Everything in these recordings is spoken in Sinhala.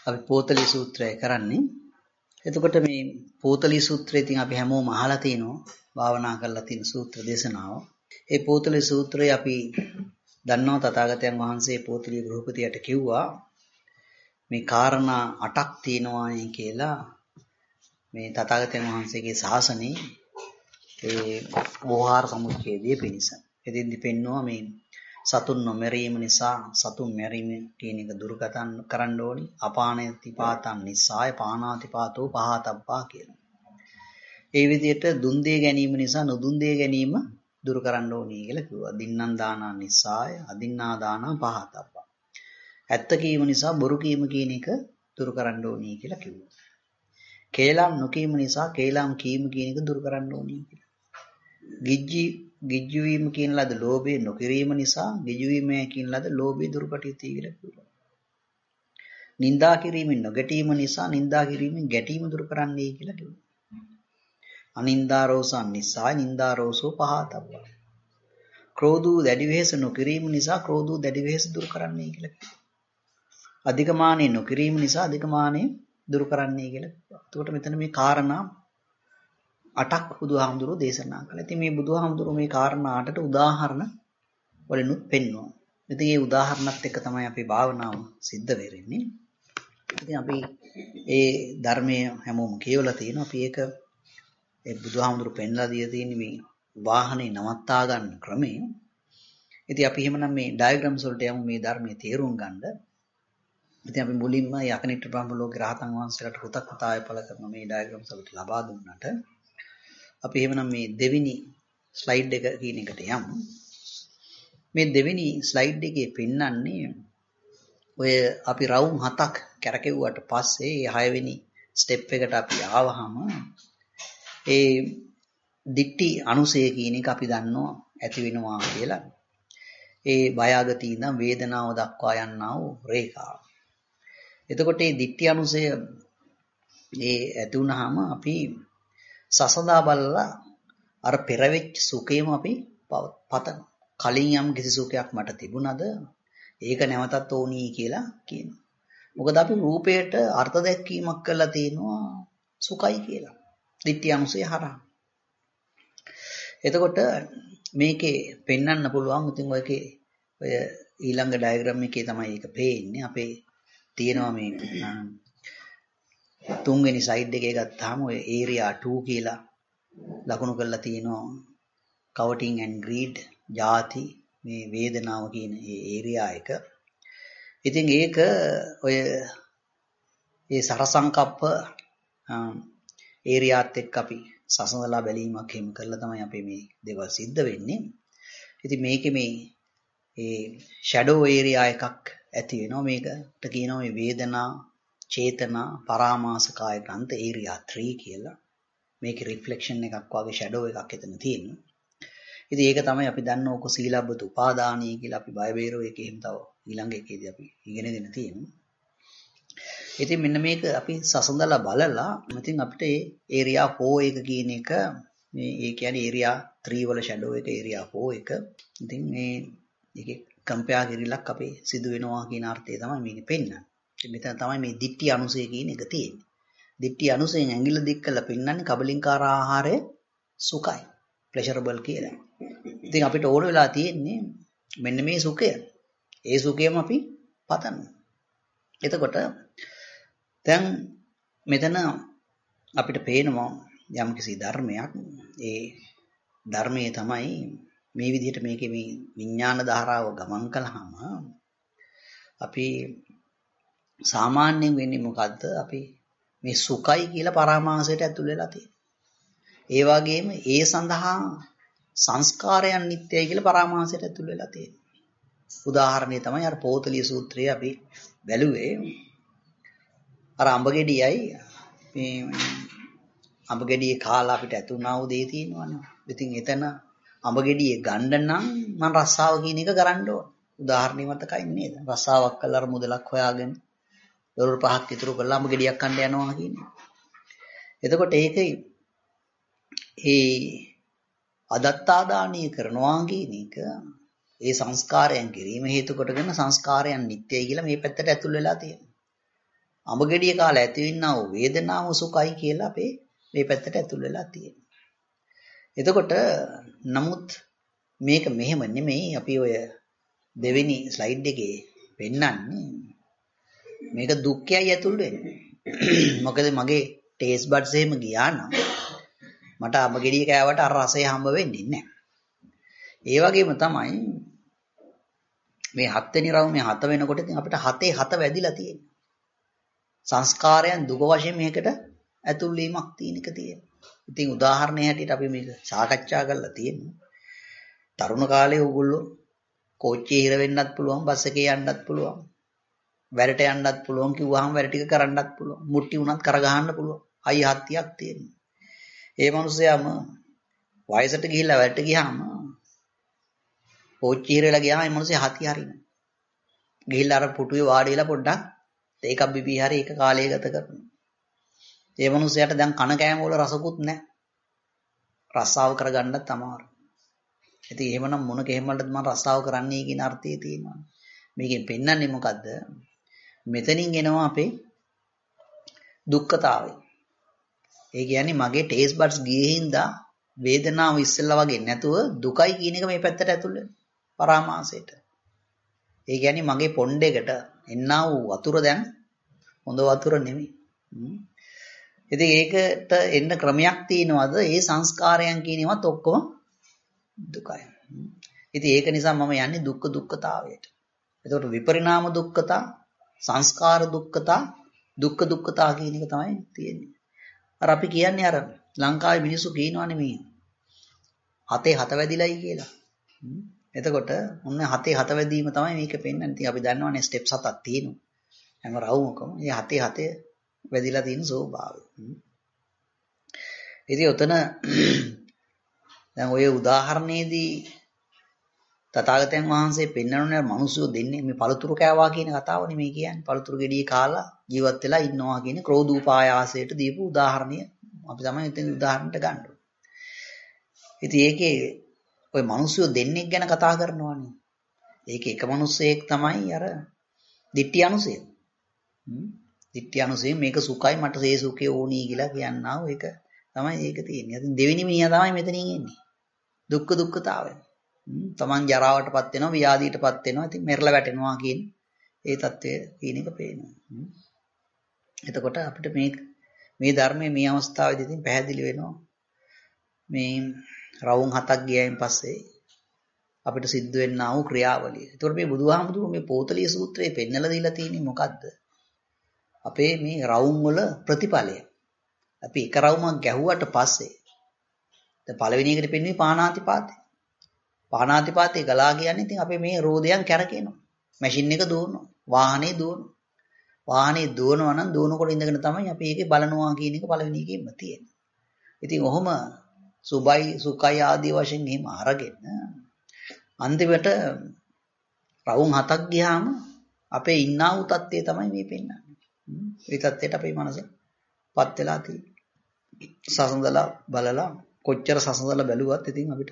අපි පෝතලී සූත්‍රය කරන්නේ. එතකොට මේ පෝතලී සූත්‍රය ඉතින් අපි හැමෝම අහලා තිනවා භාවනා කරලා තියෙන සූත්‍ර දේශනාව. ඒ පෝතලී සූත්‍රය අපි දන්නවා තථාගතයන් වහන්සේ පෝතලී ගෘහපතියට කිව්වා මේ කාරණා 8ක් තියෙනවා කියලා මේ තථාගතයන් වහන්සේගේ ශාසනයේ ඒ වෝහාර සමුච්ඡේදයේ පිණිස. එදින්දි පෙන්නවා මේ සතුන් නොමැරීම නිසා සතුන් මැරීම කියන එක දුරුකතන් කරන්න ඕනි. අපානතිපාතන් නිසාය පානාතිපාතෝ පහතබ්බා කියලා. ඒ විදිහට දුන් දේ ගැනීම නිසා නොදුන් දේ ගැනීම දුරු කරන්න ඕනි කියලා කිව්වා. දින්නම් දානං නිසාය අදින්නා දානං පහතබ්බා. ඇත්ත කීම නිසා බොරු කීම කියන එක දුරු කරන්න ඕනි කියලා කිව්වා. කේලම් නොකීම නිසා කේලම් කීම කියන එක දුරු කරන්න ඕනි කියලා. ගිජ්ජු වීම කියන ලද ලෝභය නොකිරීම නිසා ගිජ්ජු වීම කියන ලද ලෝභය දුරුකට යුතුයි කියලා කිව්වා. නින්දා කිරීමෙන් නොගැටීම නිසා නින්දා කිරීමෙන් ගැටීම දුරු කරන්නයි කියලා කිව්වා. අනින්දා රෝසන් නිසා නින්දා රෝසෝ පහතබ්බා. ක්‍රෝධූ දැඩි වෙහෙස නොකිරීම නිසා ක්‍රෝධූ දැඩි වෙහෙස දුරු කරන්නයි කියලා කිව්වා. අධිකමානෙ නොකිරීම නිසා අධිකමානෙ දුරු කරන්නයි කියලා කිව්වා. එතකොට මෙතන මේ කාරණා 8ක් බුදුහාමුදුරුවෝ දේශනා කළා. ඉතින් මේ බුදුහාමුදුරුවෝ මේ කාරණා 8ට උදාහරණ වලිනුත් පෙන්වනවා. ඉතින් මේ උදාහරණත් එක්ක තමයි අපි භාවනාව සිද්ධ වෙන්නේ. ඉතින් අපි ඒ ධර්මයේ හැමෝම කියවලා තියෙනවා. අපි ඒක ඒ බුදුහාමුදුරුවෝ පෙන්ලා දීලා තියෙන මේ වාහනේ නවත්තා ගන්න ක්‍රමය. ඉතින් අපි එහෙමනම් මේ ඩයග්‍රෑම්ස් වලට යමු මේ ධර්මයේ තේරුම් ගන්න. ඉතින් අපි මුලින්ම යකනිට බ්‍රහ්ම ලෝකේ රහතන් වහන්සේලාට කෘතඥතාවය පළ කරන මේ ඩයග්‍රෑම්ස් වලට ලබා දුන්නාට අපි එහෙමනම් මේ දෙවෙනි ස්ලයිඩ් එක කියන එකට යමු. මේ දෙවෙනි ස්ලයිඩ් එකේ පෙන්වන්නේ ඔය අපි රවුම් 7ක් කරකෙව්වට පස්සේ ඒ 6 වෙනි ස්ටෙප් එකට අපි ආවහම ඒ දික්ටි අනුසය කියන එක අපි දන්නවා ඇති වෙනවා කියලා. ඒ බයගති ඉඳන් වේදනාව දක්වා යනා වූ රේඛාව. එතකොට මේ දික්ටි අනුසය ඒ ඇති වුනහම අපි සසඳා බලලා අර පෙරවෙච්ච සුඛේම අපි පතන. කලින් යම් කිසි සුඛයක් මට තිබුණද ඒක නැවතත් ඕනි කියලා කියනවා. මොකද අපි රූපයට අර්ථ දැක්වීමක් කරලා තියෙනවා සුඛයි කියලා. ditthi අනුසය හරහා. එතකොට මේකේ පෙන්වන්න පුළුවන් ඉතින් ඔය ඊළඟ ඩයග්‍රෑම් එකේ තමයි ඒක පේන්නේ. අපේ තියෙනවා මේ තුන්වෙනි සයිඩ් එකේ ගත්තාම ඔය ඒරියා 2 කියලා ලකුණු කරලා තියෙනවා. coveting and greed ಜಾති මේ වේදනාව කියන ඒ ඒරියා එක. ඉතින් ඒක ඔය ඒ සරසංකප්ප ඒරියාත් එක්ක අපි සසඳලා බැලීමක් එහෙම කරලා තමයි අපි මේ දේවල් සිද්ධ වෙන්නේ. ඉතින් මේකේ මේ ඒ ෂැඩෝ ඒරියා එකක් ඇති වෙනවා. මේකට කියනවා මේ වේදනා චේතනා පරාමාස කාය ග්‍රන්ථ ඒරියා 3 කියලා. මේකේ රිෆ්ලෙක්ෂන් එකක් වගේ ෂැඩෝ එකක් එතන තියෙනවා. ඉතින් ඒක තමයි අපි දන්න ඕක සීලබ්බත උපාදානීය කියලා අපි බය බේරෝ එකේ එහෙම තව ඊළඟ එකේදී අපි ඉගෙනගෙන තියෙනවා. ඉතින් මෙන්න මේක අපි සසඳලා බලලා ඉතින් අපිට ඒ ඒරියා 4 එක කියන එක මේ ඒ කියන්නේ ඒරියා 3 වල ෂැඩෝ එක ඒරියා 4 එක. ඉතින් මේ ඒකේ කම්පෙයාර් කිරිලක් අපේ සිදු වෙනවා කියන අර්ථය තමයි මේකෙ පෙන්නන්නේ. මෙතන තමයි මේ දිට්ටි අනුසය කියන එක තියෙන්නේ. දිට්ටි අනුසයෙන් ඇඟිල්ල දික් කරලා පෙන්නන්නේ කබලින්කාර ආහාරය සුඛයි. ප්ලෙෂරබල් කියලා. ඉතින් අපිට ඕන වෙලා තියෙන්නේ මෙන්න මේ සුඛය. ඒ සුඛයම අපි පතනවා. එතකොට දැන් මෙතන අපිට පේනවා යම්කිසි ධර්මයක්. ඒ ධර්මයේ තමයි මේ විදිහට මේකේ මේ විඥාන ධාරාව ගමන් කළාම අපි සාමාන්‍යයෙන් වෙන්නේ මොකද්ද? අපි මේ සුඛයි කියලා පරාමාසයට ඇතුල් වෙලා තියෙනවා. ඒ වගේම ඒ සඳහා සංස්කාරයන් නිට්ටයයි කියලා පරාමාසයට ඇතුල් වෙලා තියෙනවා. උදාහරණය තමයි අර පෝතලිය සූත්‍රයේ අපි බැලුවේ. අර අඹගෙඩියයි මේ අඹගෙඩියේ කාලා අපිට ඇතුණා වූ දේ තියෙනවනේ. ඉතින් එතන අඹගෙඩියේ ගන්න නම් මම රස්සාව කියන එක කරන්න ඕන. උදාහරණෙ මතකයි නේද? රස්සාවක් කළා අර මුදලක් හොයාගෙන ඩොලර් 5ක් ඉතුරු කරලා අඹගෙඩියක් කන්න යනවා කියන්නේ. එතකොට ඒකේ ඒ අදත්තාදානීය කරනවා කියන එක ඒ සංස්කාරයන් කිරීම හේතු කොටගෙන සංස්කාරයන් නිට්ටයයි කියලා මේ පැත්තට ඇතුල් වෙලා තියෙනවා. අඹ ගෙඩිය කාලා ඇති වෙනා වූ වේදනාව සුඛයි කියලා අපේ මේ පැත්තට ඇතුල් වෙලා තියෙනවා. එතකොට නමුත් මේක මෙහෙම නෙමෙයි අපි ඔය දෙවෙනි ස්ලයිඩ් එකේ පෙන්නන්නේ මේක දුක්ඛයයි ඇතුල් වෙන්නේ. මොකද මගේ ටේස්ට් බඩ්ස් එහෙම ගියා නම් මට අඹ ගෙඩිය කෑවට අර රසය හම්බ වෙන්නේ නැහැ. ඒ වගේම තමයි මේ 7 වෙනි රවුමේ 7 වෙනකොට ඉතින් අපිට 7 වැදිලා තියෙනවා. සංස්කාරයන් දුක වශයෙන් මේකට ඇතුල් වීමක් තියෙන එක තියෙනවා. ඉතින් උදාහරණයක් හැටියට අපි මේක සාකච්ඡා කරලා තියෙනවා. තරුණ කාලේ ඕගොල්ලෝ කෝච්චියේ හිර වෙන්නත් පුළුවන්, බස් එකේ යන්නත් පුළුවන්, වැරට යන්නත් පුළුවන්, කිව්වහම වැර ටික කරන්නත් පුළුවන්, මුට්ටි උනත් කර ගහන්න පුළුවන්. අයි හත්තියක් තියෙනවා. ඒ මිනිස්සයාම වයසට ගිහිල්ලා වැරට ගියාම කෝච්චිය හිර වෙලා ගියාම ඒ මිනිස්සයා හතිය හරිනවා. ගිහිල්ලා අර පුටුවේ වාඩි වෙලා පොඩ්ඩක් ඒකක් බිබී හරි ඒක කාලය ගත කරනවා. ඒ මිනිස්සයාට දැන් කන කෑම වල රසකුත් නැහැ. රස්සාව කරගන්නත් අමාරුයි. ඉතින් එහෙමනම් මොන කෙහෙමලටද මම රස්සාව කරන්නේ කියන අර්ථය තියෙනවා. මේකෙන් පෙන්වන්නේ මොකද්ද? මෙතනින් එනවා අපේ දුක්ඛතාවය. ඒ කියන්නේ මගේ ටේස්ට් බඩ්ස් ගියේ හින්දා වේදනාව ඉස්සෙල්ලා වගේ නැතුව දුකයි කියන එක මේ පැත්තට ඇතුල් වෙනවා. පරාමාසයට. ඒ කියන්නේ මගේ පොණ්ඩේකට එන්නා වූ වතුර දැන් හොඳ වතුර නෙමෙයි. ඉතින් ඒකට එන්න ක්‍රමයක් තියෙනවද? ඒ සංස්කාරයන් කියනවත් ඔක්කොම දුකයි. ඉතින් ඒක නිසා මම යන්නේ දුක්ඛතාවයට. එතකොට විපරිණාම දුක්ඛතා, සංස්කාර දුක්ඛතා, දුක්ඛතා කියන එක තමයි තියෙන්නේ. අර අපි කියන්නේ අර ලංකාවේ මිනිස්සු කියනවානේ මේ 7 වැදිලයි කියලා. එතකොට ඔන්න 7 වැදීම තමයි මේක පෙන්වන්නේ. ඉතින් අපි දන්නවනේ ස්ටෙප්ස් 7ක් තියෙනවා. හැම රවුමකම මේ 7 වැදිලා තියෙන ස්වභාවය. ඉතින් ඔතන දැන් ඔය උදාහරණයේදී තථාගතයන් වහන්සේ පෙන්වන්නේ මිනිස්සු දෙන්නේ මේ පළතුරු කෑවා කියන කතාවනේ මේ කියන්නේ. පළතුරු ගෙඩිය කාලා ජීවත් වෙලා ඉන්නවා කියන ක්‍රෝධූපායාසයට දීපු උදාහරණය අපි තමයි ඉතින් උදාහරණයට ගන්න ඕනේ. ඉතින් ඒකේ ඔය මිනිස්සු දෙන්නෙක් ගැන කතා කරනවානේ. ඒකේ එක මිනිස්සෙක් තමයි අර දිට්ඨි අනුසය. දිට්ඨි අනුසය මේක සුඛයි මට ඒ සුඛය ඕනි කියලා කියනවා. ඒක තමයි ඒක තියෙන්නේ. ඉතින් දෙවෙනි මිනිහා තමයි මෙතනින් එන්නේ. දුක්ඛතාවය. තමන් ජරාවටපත් වෙනවා, ව්‍යාධියටපත් වෙනවා. ඉතින් මෙරළ වැටෙනවා කියන ඒ தත්ත්වය කියන එක පේනවා. එතකොට අපිට මේ ධර්මයේ මේ අවස්ථාවේදී ඉතින් පැහැදිලි වෙනවා. මේ රවුම් 7ක් ගියයින් පස්සේ අපිට සිද්ධ වෙන්නා වූ ක්‍රියාවලිය. ඒතකොට මේ බුදුහාමුදුරුවෝ මේ පෝතලිය සූත්‍රයේ පෙන්නලා දීලා තියෙන්නේ මොකද්ද? අපේ මේ රවුම් වල ප්‍රතිඵලය. අපි එක රවුමක් ගැහුවට පස්සේ දැන් පළවෙනි එකට පෙන්වන්නේ පාණාතිපාතේ. පාණාතිපාතේ ගලා කියන්නේ ඉතින් අපේ මේ රෝදයන් කැරකෙනවා. මැෂින් එක දුවනවා. වාහනේ දුවනවා. වාහනේ දුවනවා නම් දුවනකොට ඉඳගෙන තමයි අපි ඒකේ බලනවා කියන එක පළවෙනි එකෙන්ම තියෙන්නේ. ඉතින් ඔහොම සුභයි සුඛයි ආදී වශයෙන් මෙහෙම අරගෙන අන්තිමට රවුම් 7ක් ගියාම අපේ ඉන්නා වූ තත්ත්වය තමයි මේ පෙන්වන්නේ. මේ තත්ත්වයට අපේ මනසපත් වෙලා තියෙන්නේ. සසඳලා බලලා කොච්චර සසඳලා බැලුවත් ඉතින් අපිට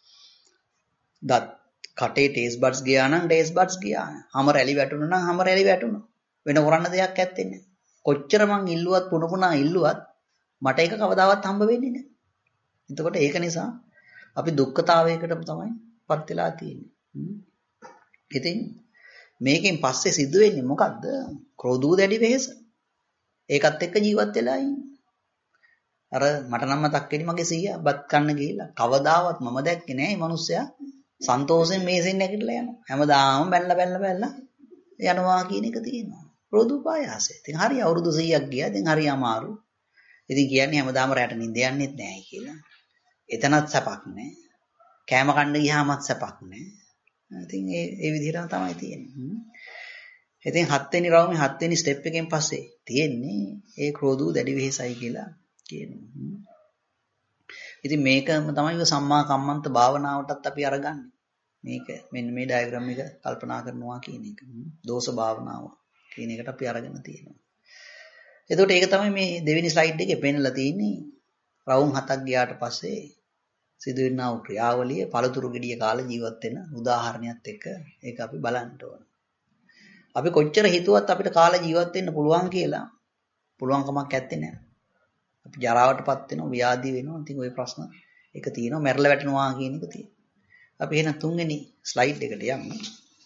දත් කටේ ටේස්ට් බඩ්ස් ගියා නම් ටේස්ට් බඩ්ස් ගියා. හැම රැලි වැටුණා නම් හැම රැලි වැටුණා. වෙන කරන්න දෙයක් ඇත්තේ නැහැ. කොච්චර මං ඉල්ලුවත් පුණුපුණා ඉල්ලුවත් මට ඒක කවදාවත් හම්බ වෙන්නේ නැහැ. එතකොට ඒක නිසා අපි දුක්ඛතාවයකට තමයි පත් වෙලා තියෙන්නේ. ඉතින් මේකෙන් පස්සේ සිද්ධ වෙන්නේ මොකද්ද? ක්‍රෝධූ දැඩි වෙහෙස. ඒකත් එක්ක ජීවත් වෙලා ඉන්නේ. අර මට නම් මතක් වෙන්නේ මගේ සීයා බත් කන්න ගිහිල්ලා කවදාවත් මම දැක්කේ නෑ මේ මිනිස්සයා සන්තෝෂෙන් මේසෙන් නැගිටලා යනවා. හැමදාම බැලලා යනවා කියන එක තියෙනවා. ක්‍රෝධූපායාසය. ඉතින් හරි අවුරුදු 100ක් ගියා. ඉතින් හරි අමාරු. ඉතින් කියන්නේ හැමදාම රැට නිින්ද යන්නෙත් නෑ කියලා. එතනත් සැපක් නෑ. කෑම කන්න ගියාමත් සැපක් නෑ. ඉතින් ඒ විදිහටම තමයි තියෙන්නේ. ඉතින් 7 වෙනි රවුමේ 7 වෙනි ස්ටෙප් එකෙන් පස්සේ තියෙන්නේ ඒ ක්‍රෝධූ දැඩි වෙහෙසයි කියලා කියනවා. ඉතින් මේකම තමයි සම්මා කම්මන්ත භාවනාවටත් අපි අරගන්නේ. මේක මෙන්න මේ ඩයග්‍රෑම් එක කල්පනා කරනවා කියන එක. දෝෂ භාවනාව කියන එකට අපි අරගෙන තියෙනවා. එතකොට ඒක තමයි මේ දෙවෙනි ස්ලයිඩ් එකේ පෙන්නලා තියෙන්නේ. රවුම් 7ක් ගියාට පස්සේ සිදුවෙනා වූ ක්‍රියාවලිය පළතුරු ගෙඩිය කාලා ජීවත් වෙන උදාහරණයක් එක්ක ඒක අපි බලන්න ඕන. අපි කොච්චර හිතුවත් අපිට කාලේ ජීවත් වෙන්න පුළුවන් කියලා පුළුවන් කමක් නැත්තේ නෑ. අපි ජරාවටපත් වෙනවා, ව්‍යාධි වෙනවා. ඉතින් ওই ප්‍රශ්න එක තියෙනවා, මැරලා වැටෙනවා කියන එක තියෙනවා. අපි එහෙනම් තුන්වෙනි ස්ලයිඩ් එකට යමු.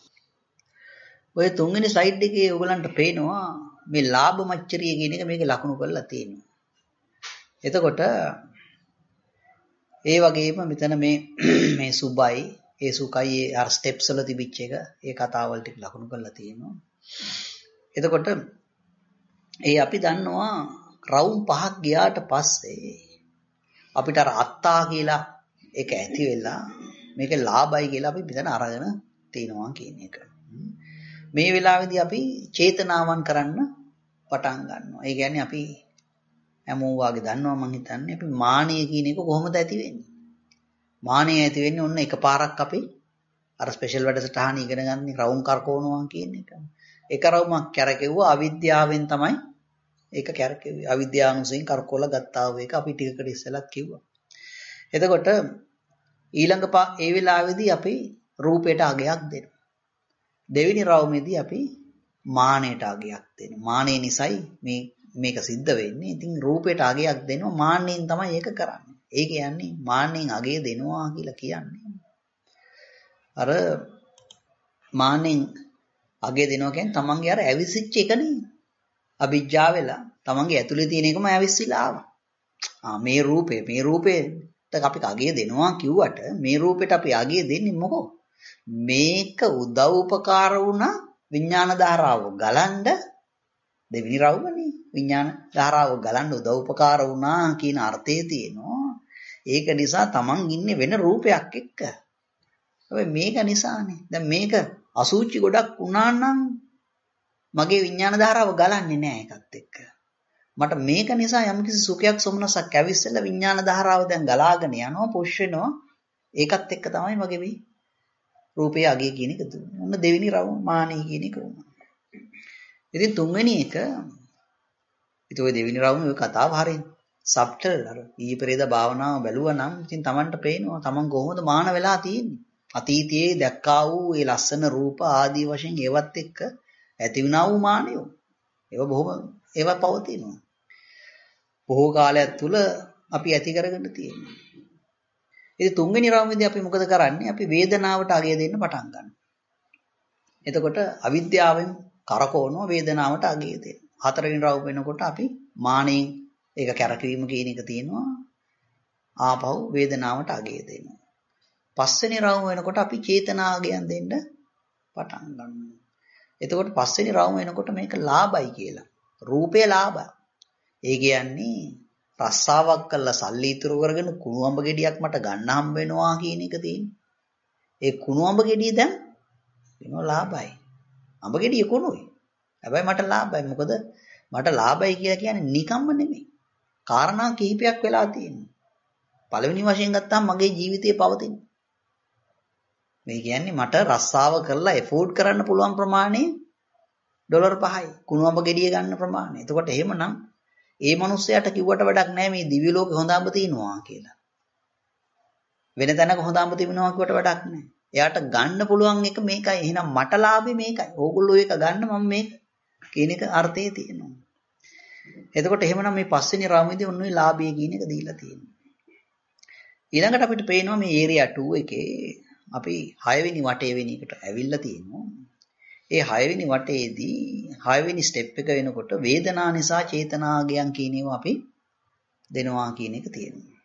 ඔය තුන්වෙනි ස්ලයිඩ් එකේ ඔයගලන්ට පේනවා මේ ලාභ මච්චරිය කියන එක මේකේ ලකුණු කරලා තියෙනවා. එතකොට ඒ වගේම මෙතන මේ සුබයි, ඒ සුකයි අර ස්ටෙප්ස් වල තිබිච්ච එක, ඒ කතාවල් ටික ලකුණු කරලා තියෙනවා. එතකොට අපි දන්නවා රවුම් 5ක් ගියාට පස්සේ අපිට අර අත්තා කියලා එක ඇති වෙලා මේක ලාභයි කියලා අපි මෙතන අරගෙන තියනවා කියන එක. මේ වෙලාවේදී අපි චේතනාවන් කරන්න පටන් ගන්නවා. ඒ කියන්නේ අපි හැමෝම වාගේ දන්නවා මං හිතන්නේ අපි මානය කියන එක කොහොමද ඇති වෙන්නේ? මානය ඇති වෙන්නේ ඔන්න එකපාරක් අපි අර ස්පෙෂල් වැඩසටහන ඉගෙන ගන්න රවුම් කරකවනවා කියන එක. එක රවුමක් කැරකෙව්වා අවිද්‍යාවෙන් තමයි ඒක කැරකෙව්වේ. අවිද්‍යානුසයෙන් කරකවලා ගත්තා වූ එක අපි ටිකකට ඉස්සෙල්ලත් කිව්වා. එතකොට ඊළඟ ඒ වෙලාවේදී අපි රූපයට අගයක් දෙනවා. දෙවෙනි රවුමේදී අපි මානෙට අගයක් දෙනවා. මානෙ නිසයි මේක සිද්ධ වෙන්නේ. ඉතින් රූපයට අගයක් දෙනවා. මාන්නෙන් තමයි ඒක කරන්නේ. ඒ කියන්නේ මාන්නෙන් අගය දෙනවා කියලා කියන්නේ. අර මාන්නෙන් අගය දෙනවා කියන්නේ තමන්ගේ අර ඇවිසිච්ච එකනේ. අවිජ්ජා වෙලා තමන්ගේ ඇතුලේ තියෙන එකම ඇවිස්සලා ආවා. මේ රූපෙට අපි අගය දෙනවා කිව්වට මේ රූපෙට අපි අගය දෙන්නේ මොකෝ? මේක උදව් උපකාර වුණා විඥාන ධාරාව ගලන්න දෙවෙනි රවුමනේ. විඥාන ධාරාව ගලන්න උදව් උපකාර වුණා කියන අර්ථයේ තියෙනවා. ඒක නිසා තමන් ඉන්නේ වෙන රූපයක් එක්ක. හැබැයි මේක නිසානේ. දැන් මේක අසුචි ගොඩක් වුණා නම් මගේ විඥාන ධාරාව ගලන්නේ නැහැ ඒකත් එක්ක. මට මේක නිසා යම්කිසි සුඛයක් සොමනසක් ඇවිස්සලා විඥාන ධාරාව දැන් ගලාගෙන යනවා, පුෂ් වෙනවා. ඒකත් එක්ක තමයි මගේ මේ රූපයේ අගය කියන එක දුන්නේ. ඔන්න දෙවෙනි රවුම මානෙ කියන එක වුණා. ඉතින් තුන්වෙනි එක ඔය දෙවෙනි රවුමේ ඔය කතාව හරියි සබ්ටල් අර ඊපෙරේද භාවනාව බැලුවා නම් ඉතින් Tamanට පේනවා Taman කොහොමද මාන වෙලා තියෙන්නේ. අතීතයේ දැක්කා වූ ඒ ලස්සන රූප ආදී වශයෙන් ඒවත් එක්ක ඇති වුණා වූ මානය. ඒවා පවතිනවා. බොහෝ කාලයක් තුල අපි ඇති කරගෙන තියෙනවා. ඉතින් තුන්වෙනි රවුමේදී අපි මොකද කරන්නේ? අපි වේදනාවට අගය දෙන්න පටන් ගන්නවා. එතකොට අවිද්‍යාවෙන් කරකවනවා වේදනාවට අගය දෙන්න. හතරවෙනි රවුම වෙනකොට අපි මානෙන් ඒක කැරකීම කියන එක තියෙනවා. ආපහු වේදනාවට අගය දෙනවා. පස්වෙනි රවුම වෙනකොට අපි චේතනාගයන් දෙන්න පටන් ගන්නවා. එතකොට පස්වෙනි රවුම වෙනකොට මේක ලාභයි කියලා. රූපේ ලාභය. ඒ කියන්නේ රස්සාවක් කළා සල්ලි ඉතුරු කරගෙන කුණු අඹ ගෙඩියක් මට ගන්න හම්බ වෙනවා කියන එක තියෙන්නේ. ඒ කුණු අඹ ගෙඩිය දැන් වෙනවා ලාභයි. අඹ ගෙඩිය කුණුයි. හැබැයි මට ලාභයි. මොකද මට ලාභයි කියලා කියන්නේ නිකම්ම නෙමෙයි. කාරණා කිහිපයක් වෙලා තියෙනවා. පළවෙනි වශයෙන් ගත්තාම මගේ ජීවිතයේ පවතින. මේ කියන්නේ මට රස්සාව කරලා එෆෝඩ් කරන්න පුළුවන් ප්‍රමාණය ඩොලර් 5යි. කුණු අඹ ගෙඩිය ගන්න ප්‍රමාණය. එතකොට එහෙමනම් ඒ මිනිස්සයාට කිව්වට වැඩක් නැහැ මේ දිව්‍ය ලෝකේ හොඳ අඹ තියෙනවා කියලා. වෙන තැනක හොඳ අඹ තිබෙනවා කිව්වට වැඩක් නැහැ. එයාට ගන්න පුළුවන් එක මේකයි. එහෙනම් මට ලාභේ මේකයි. ඕගොල්ලෝ ඒක ගන්න මම මේක කියන එක අර්ථයේ තියෙනවා. එතකොට එහෙමනම් මේ පස්වෙනි රාමයේදී ඔන්න ඔය ලාභය කියන එක දීලා තියෙනවා. ඊළඟට අපිට පේනවා මේ ඒරියා 2 එකේ අපි 6 වෙනි වටේ වෙන එකට ඇවිල්ලා තියෙනවා. ඒ 6 වෙනි වටේදී 6 වෙනි ස්ටෙප් එක වෙනකොට වේදනා නිසා චේතනාගයන් කියන ඒවා අපි දෙනවා කියන එක තියෙනවා.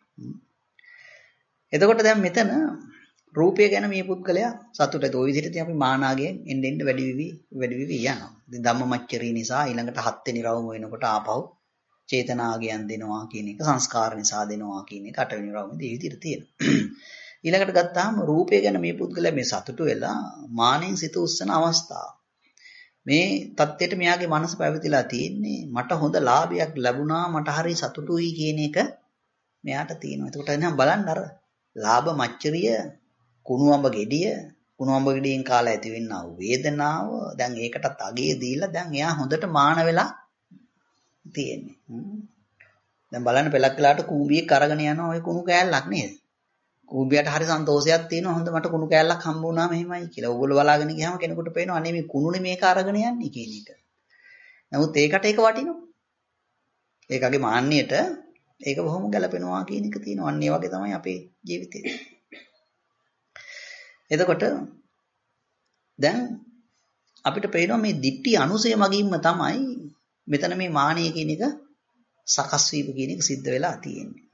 එතකොට දැන් මෙතන රූපය ගැන මේ පුද්ගලයා සතුටට ওই විදිහට අපි මානාගයෙන් එන්න වැඩි වෙවි යනවා. ඉතින් ධම්මමච්චරී නිසා ඊළඟට 7 වෙනි රවුම වෙනකොට ආපහු චේතනාගයන් දෙනවා කියන එක සංස්කාර නිසා දෙනවා කියන එක 8 වෙනි රවුමේදී මේ විදිහට තියෙනවා. ඊළඟට ගත්තාම රූපය ගැන මේ පුද්ගලයා මේ සතුටු වෙලා මානෙන් සිත උස්සන අවස්ථාව. මේ தත්ත්වයට මෙයාගේ මනස පැවතිලා තියෙන්නේ මට හොඳ ලාභයක් ලැබුණා මට හරි සතුටුයි කියන එක මෙයාට තියෙනවා. එතකොට එහෙනම් බලන්න අර ලාභ මච්චරිය කුණුඹ ගෙඩියෙන් කාලා ඇති වෙන්නා වූ වේදනාව දැන් ඒකටත් අගේ දීලා දැන් එයා හොඳට මාන වෙලා තියෙන්නේ. දැන් බලන්න පෙලක් වෙලාට කූඹියක් අරගෙන යනවා ওই කුණු කෑල්ලක් නේද? ඌබියට හරි සන්තෝෂයක් තියෙනවා. හොඳ මට කුණු කෑල්ලක් හම්බ වුණා මෙහෙමයි කියලා. ඕගොල්ලෝ බලාගෙන ගියාම කෙනෙකුට පේනවා අනේ මේ කුණුනේ මේක අරගෙන යන්නේ කියන එක. නමුත් ඒකට ඒක වටිනවා. ඒකගේ මාන්නයට ඒක බොහොම ගැළපෙනවා කියන එක තියෙනවා. අන්න ඒ වගේ තමයි අපේ ජීවිතේ. එතකොට දැන් අපිට පේනවා මේ දිට්ඨි අනුසය මගින්ම තමයි මෙතන මේ මානය කියන එක සකස් වීම කියන එක සිද්ධ වෙලා තියෙන්නේ.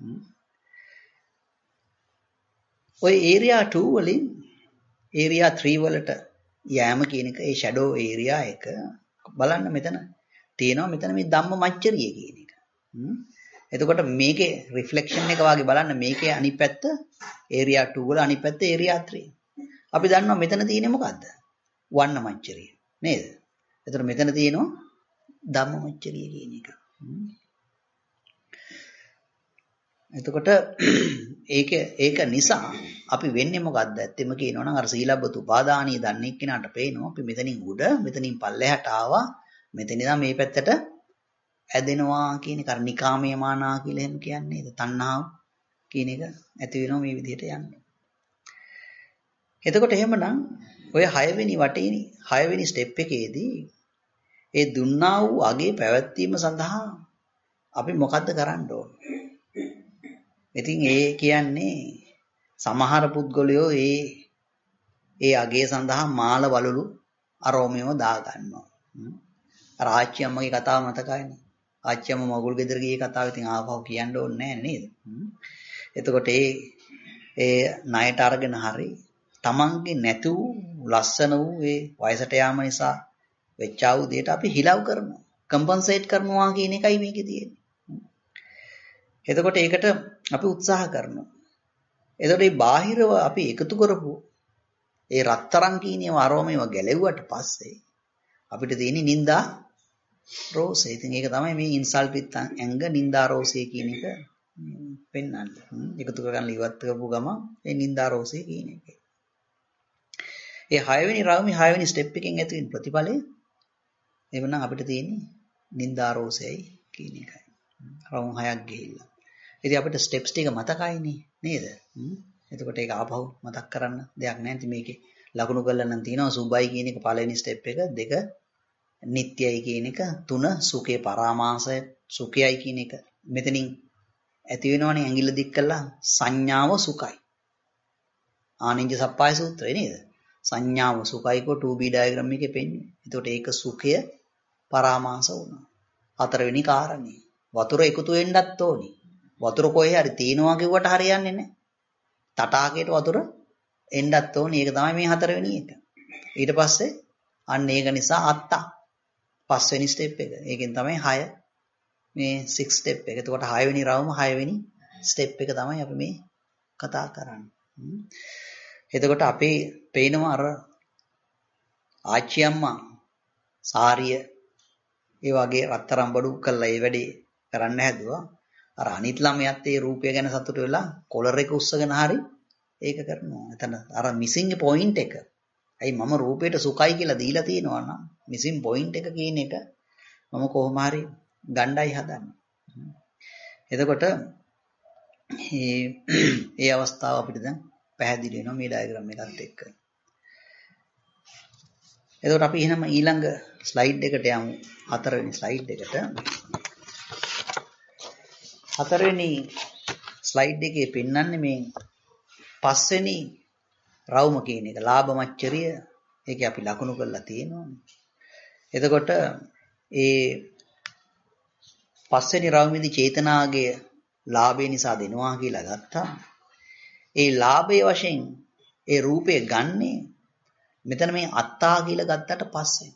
ඔය ඒරියා 2 වලින් ඒරියා 3 වලට යෑම කියන එක ඒ ෂැඩෝ ඒරියා එක බලන්න මෙතන තියෙනවා මෙතන මේ ධම්මමච්චරිය කියන එක. එතකොට මේකේ රිෆ්ලෙක්ෂන් එක වාගේ බලන්න මේකේ අනිත් පැත්ත ඒරියා 2 වල අනිත් පැත්ත ඒරියා 3. අපි දන්නවා මෙතන තියෙන්නේ මොකද්ද? වන්නමච්චරිය නේද? එතකොට මෙතන තියෙනවා ධම්මමච්චරිය කියන එක. එතකොට ඒක නිසා අපි වෙන්නේ මොකද්ද? ඇත්තම කියනවනම් අර සීලබ්බත උපාදානිය දන්නේ කෙනාට පේනවා අපි මෙතනින් උඩ මෙතනින් පල්ලෙහාට ආවා මෙතන ඉඳන් මේ පැත්තට ඇදෙනවා කියන එක අර නිකාමයේ මානා කියලා එහෙම කියන්නේ නේද? තණ්හාව කියන එක ඇති වෙනවා මේ විදිහට යන්නේ. එතකොට එහෙමනම් ඔය 6 වෙනි වටේනි 6 වෙනි ස්ටෙප් එකේදී ඒ දුන්නා වූ අගේ පැවැත්වීම සඳහා අපි මොකද්ද කරන්න ඕන? ඉතින් ඒ කියන්නේ සමහර පුද්ගලයෝ ඒ අගේ සඳහා මාල වලලු අරෝමේව දා ගන්නවා. අර ආච්චි අම්මගේ කතාව මතකයිනේ. ආච්චි අම්ම මගුල් ගෙදර ගියේ කතාව ඉතින් ආපහු කියන්න ඕනේ නැහැ නේද? එතකොට ඒ ණයට අරගෙන හරි තමන්ගේ නැතු ලස්සන වූ ඒ වයසට යාම නිසා වෙච්චා වූ දෙයට අපි හිලව් කරනවා. කම්පන්සේට් කරනවා කියන එකයි මේකේ තියෙන්නේ. එතකොට ඒකට අපි උත්සාහ කරනවා. එතකොට මේ බාහිරව අපි එකතු කරපු ඒ රත්තරන් කීනියව අරෝමේව ගැලෙව්වට පස්සේ අපිට තියෙන්නේ නින්දා රෝසේ. ඉතින් ඒක තමයි මේ ඉන්සල්ට් විත් ඇංග නින්දා රෝසේ කියන එක පෙන්වන්නේ. එකතු කරගන්න ඉවත් කරපු ගම ඒ නින්දා රෝසේ කියන එක. ඒ 6 වෙනි රාමයේ 6 වෙනි ස්ටෙප් එකෙන් ඇති වෙන ප්‍රතිඵලය එවනම් අපිට තියෙන්නේ නින්දා රෝසෙයි කියන එකයි. රවුම් 6ක් ගිහිල්ලා. ඉතින් අපිට ස්ටෙප්ස් ටික මතකයිනේ නේද? එතකොට ඒක ආපහු මතක් කරන්න දෙයක් නැහැ. ඉතින් මේකේ ලකුණු කරලා නම් තියෙනවා සුභයි කියන එක පළවෙනි ස්ටෙප් එක, 2 නිට්ටයයි කියන එක, 3 සුඛේ පරාමාසය සුඛයයි කියන එක. මෙතනින් ඇති වෙනවනේ ඇඟිල්ල දික් කළා සංඥාව සුඛයි. ආනින්ජ සප්පාය සූත්‍රය නේද? සංඥාව සුඛයි කෝ 2B ඩයග්‍රෑම් එකේ පෙන්නේ. එතකොට ඒක සුඛය පරාමාස වුණා. 4 වෙනි කාරණේ. වතුර එකතු වෙන්නත් ඕනි. වතුර කොහේ හරි තියනවා කිව්වට හරියන්නේ නැහැ. තටාකයට වතුර එන්නත් ඕනි. ඒක තමයි මේ 4 වෙනි එක. ඊට පස්සේ අන්න ඒක නිසා අත්තා 5 වෙනි ස්ටෙප් එක. ඒකෙන් තමයි 6 මේ 6 ස්ටෙප් එක. එතකොට 6 වෙනි රවුම 6 වෙනි ස්ටෙප් එක තමයි අපි මේ කතා කරන්නේ. එතකොට අපේ පේනවා අර ආච්චි අම්මා සාරිය ඒ වගේ රත්තරන් බඩු කරලා ඒ වැඩේ කරන්න හැදුවා. අර අනිත් ළමයාත් ඒ රූපය ගැන සතුට වෙලා කොලර් එක උස්සගෙන හරි ඒක කරනවා. එතන අර මිසිං පොයින්ට් එක. අයි මම රූපයට සුඛයි කියලා දීලා තියෙනවා නම් මිසිං පොයින්ට් එක කියන එක මම කොහොම හරි ගණ්ඩායි හදන්නේ. එතකොට මේ අවස්ථාව අපිට දැන් පැහැදිලි වෙනවා මේ ඩයග්‍රෑම් එකත් එක්ක. එතකොට අපි එහෙනම් ඊළඟ ස්ලයිඩ් එකට යමු. 4 වෙනි ස්ලයිඩ් එකට. 4 වෙනි ස්ලයිඩ් එකේ පෙන්වන්නේ මේ 5 වෙනි රවුම කියන එක. ලාභ මච්චරිය. ඒකේ අපි ලකුණු කරලා තියෙනවා. එතකොට ඒ 5 වෙනි රවුමේදී චේතනාගේ ලාභය නිසා දෙනවා කියලා ගත්තා. ඒ ලාභයේ වශයෙන් ඒ රූපය ගන්නේ මෙතන මේ අත්තා කියලා ගත්තට පස්සේ.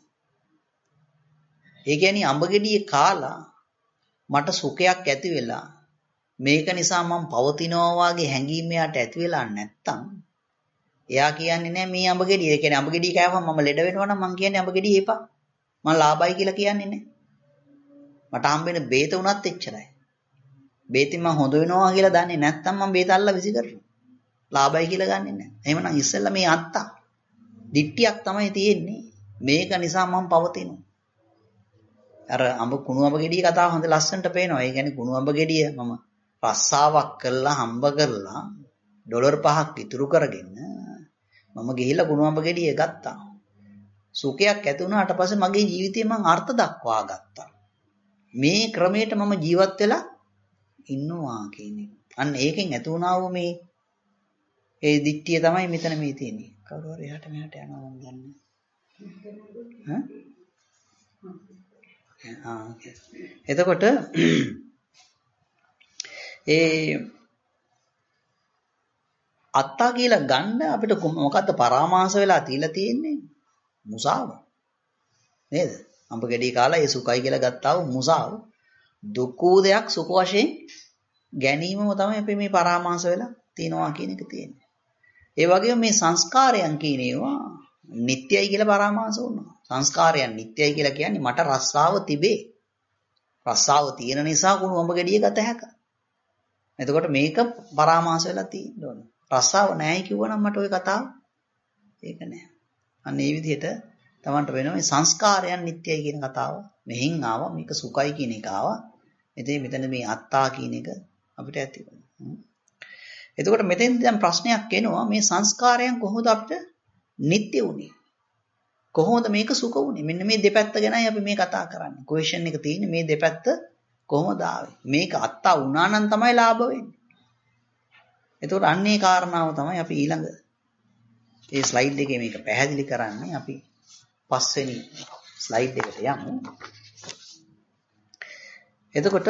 ඒ කියන්නේ අඹ ගෙඩියේ කාලා මට සුඛයක් ඇති වෙලා මේක නිසා මම පවතිනවා වගේ හැඟීම් එයාට ඇති වෙලා නැත්තම් එයා කියන්නේ නෑ මේ අඹ ගෙඩිය. ඒ කියන්නේ අඹ ගෙඩිය කෑවම මම ලෙඩ වෙනවා නම් මං කියන්නේ අඹ ගෙඩිය එපා. මම ලාභයි කියලා කියන්නේ නෑ. මට හම්බෙන බේත උනත් එච්චරයි. බේතින් මම හොඳ වෙනවා කියලා දන්නේ නැත්තම් මම බේත අල්ලලා විසි කරනවා. ලාභයි කියලා ගන්නෙ නෑ. එහෙමනම් ඉස්සෙල්ලා මේ අත්තා දිට්ටියක් තමයි තියෙන්නේ. මේක නිසා මම පවතිනවා. අර කුණු අඹ ගෙඩිය කතාව හොඳ ලස්සනට පේනවා. ඒ කියන්නේ කුණු අඹ ගෙඩිය මම රස්සාවක් කරලා හම්බ කරලා ඩොලර් 5ක් ඉතුරු කරගෙන මම ගිහිල්ලා ගුණාඹ ගෙඩිය ගත්තා. සුඛයක් ඇති වුණාට පස්සේ මගේ ජීවිතේ මම අර්ථ දක්වා ගත්තා. මේ ක්‍රමයට මම ජීවත් වෙලා ඉන්නවා කියන්නේ. අන්න ඒකෙන් ඇති වුණා වූ මේ ඒ දිට්ඨිය තමයි මෙතන මේ තියෙන්නේ. කවුරු හරි එහාට මෙහාට යනවා මම දන්නේ. එතකොට ඒ අත්තා කියලා ගන්න අපිට මොකද්ද පරාමාස වෙලා තියලා තියෙන්නේ? මුසාව. නේද? අඹ ගෙඩි කාලා ඒ සුඛයි කියලා ගත්තා වූ මුසාව. දුක් වූ දෙයක් සුඛ වශයෙන් ගැනීමම තමයි අපි මේ පරාමාස වෙලා තියනවා කියන එක තියෙන්නේ. ඒ වගේම මේ සංස්කාරයන් කියන ඒවා නිට්ටයයි කියලා පරාමාස වුණා. සංස්කාරයන් නිට්ටයයි කියලා කියන්නේ මට රස්සාව තිබේ. රස්සාව තියෙන නිසා කුණු අඹ ගෙඩිය ගත හැකියි. එතකොට මේක පරාමාස වෙලා තියෙන්න ඕන. රස්සාව නැහැ කිව්වනම් මට ওই කතාව ඒක නෑ. අන්න ඒ විදිහට තමන්ට වෙනවා මේ සංස්කාරයන් නිට්ටයයි කියන කතාව. මෙහින් ආවා මේක සුඛයි කියන එක ආවා. ඉතින් මෙතන මේ අත්තා කියන එක අපිට ඇති වෙනවා. එතකොට මෙතෙන් දැන් ප්‍රශ්නයක් එනවා මේ සංස්කාරයන් කොහොමද අපිට නිට්ටය උනේ? කොහොමද මේක සුඛ උනේ? මෙන්න මේ දෙපැත්ත ගැනයි අපි මේ කතා කරන්නේ. ක්වෙස්චන් එක තියෙන්නේ මේ දෙපැත්ත කොහොමද ආවේ? මේක අත්තා වුණා නම් තමයි ලාභ වෙන්නේ. එතකොට අන්නේ කාරණාව තමයි අපි ඊළඟ ඒ ස්ලයිඩ් එකේ මේක පැහැදිලි කරන්නේ. අපි පස්වෙනි ස්ලයිඩ් එකට යමු. එතකොට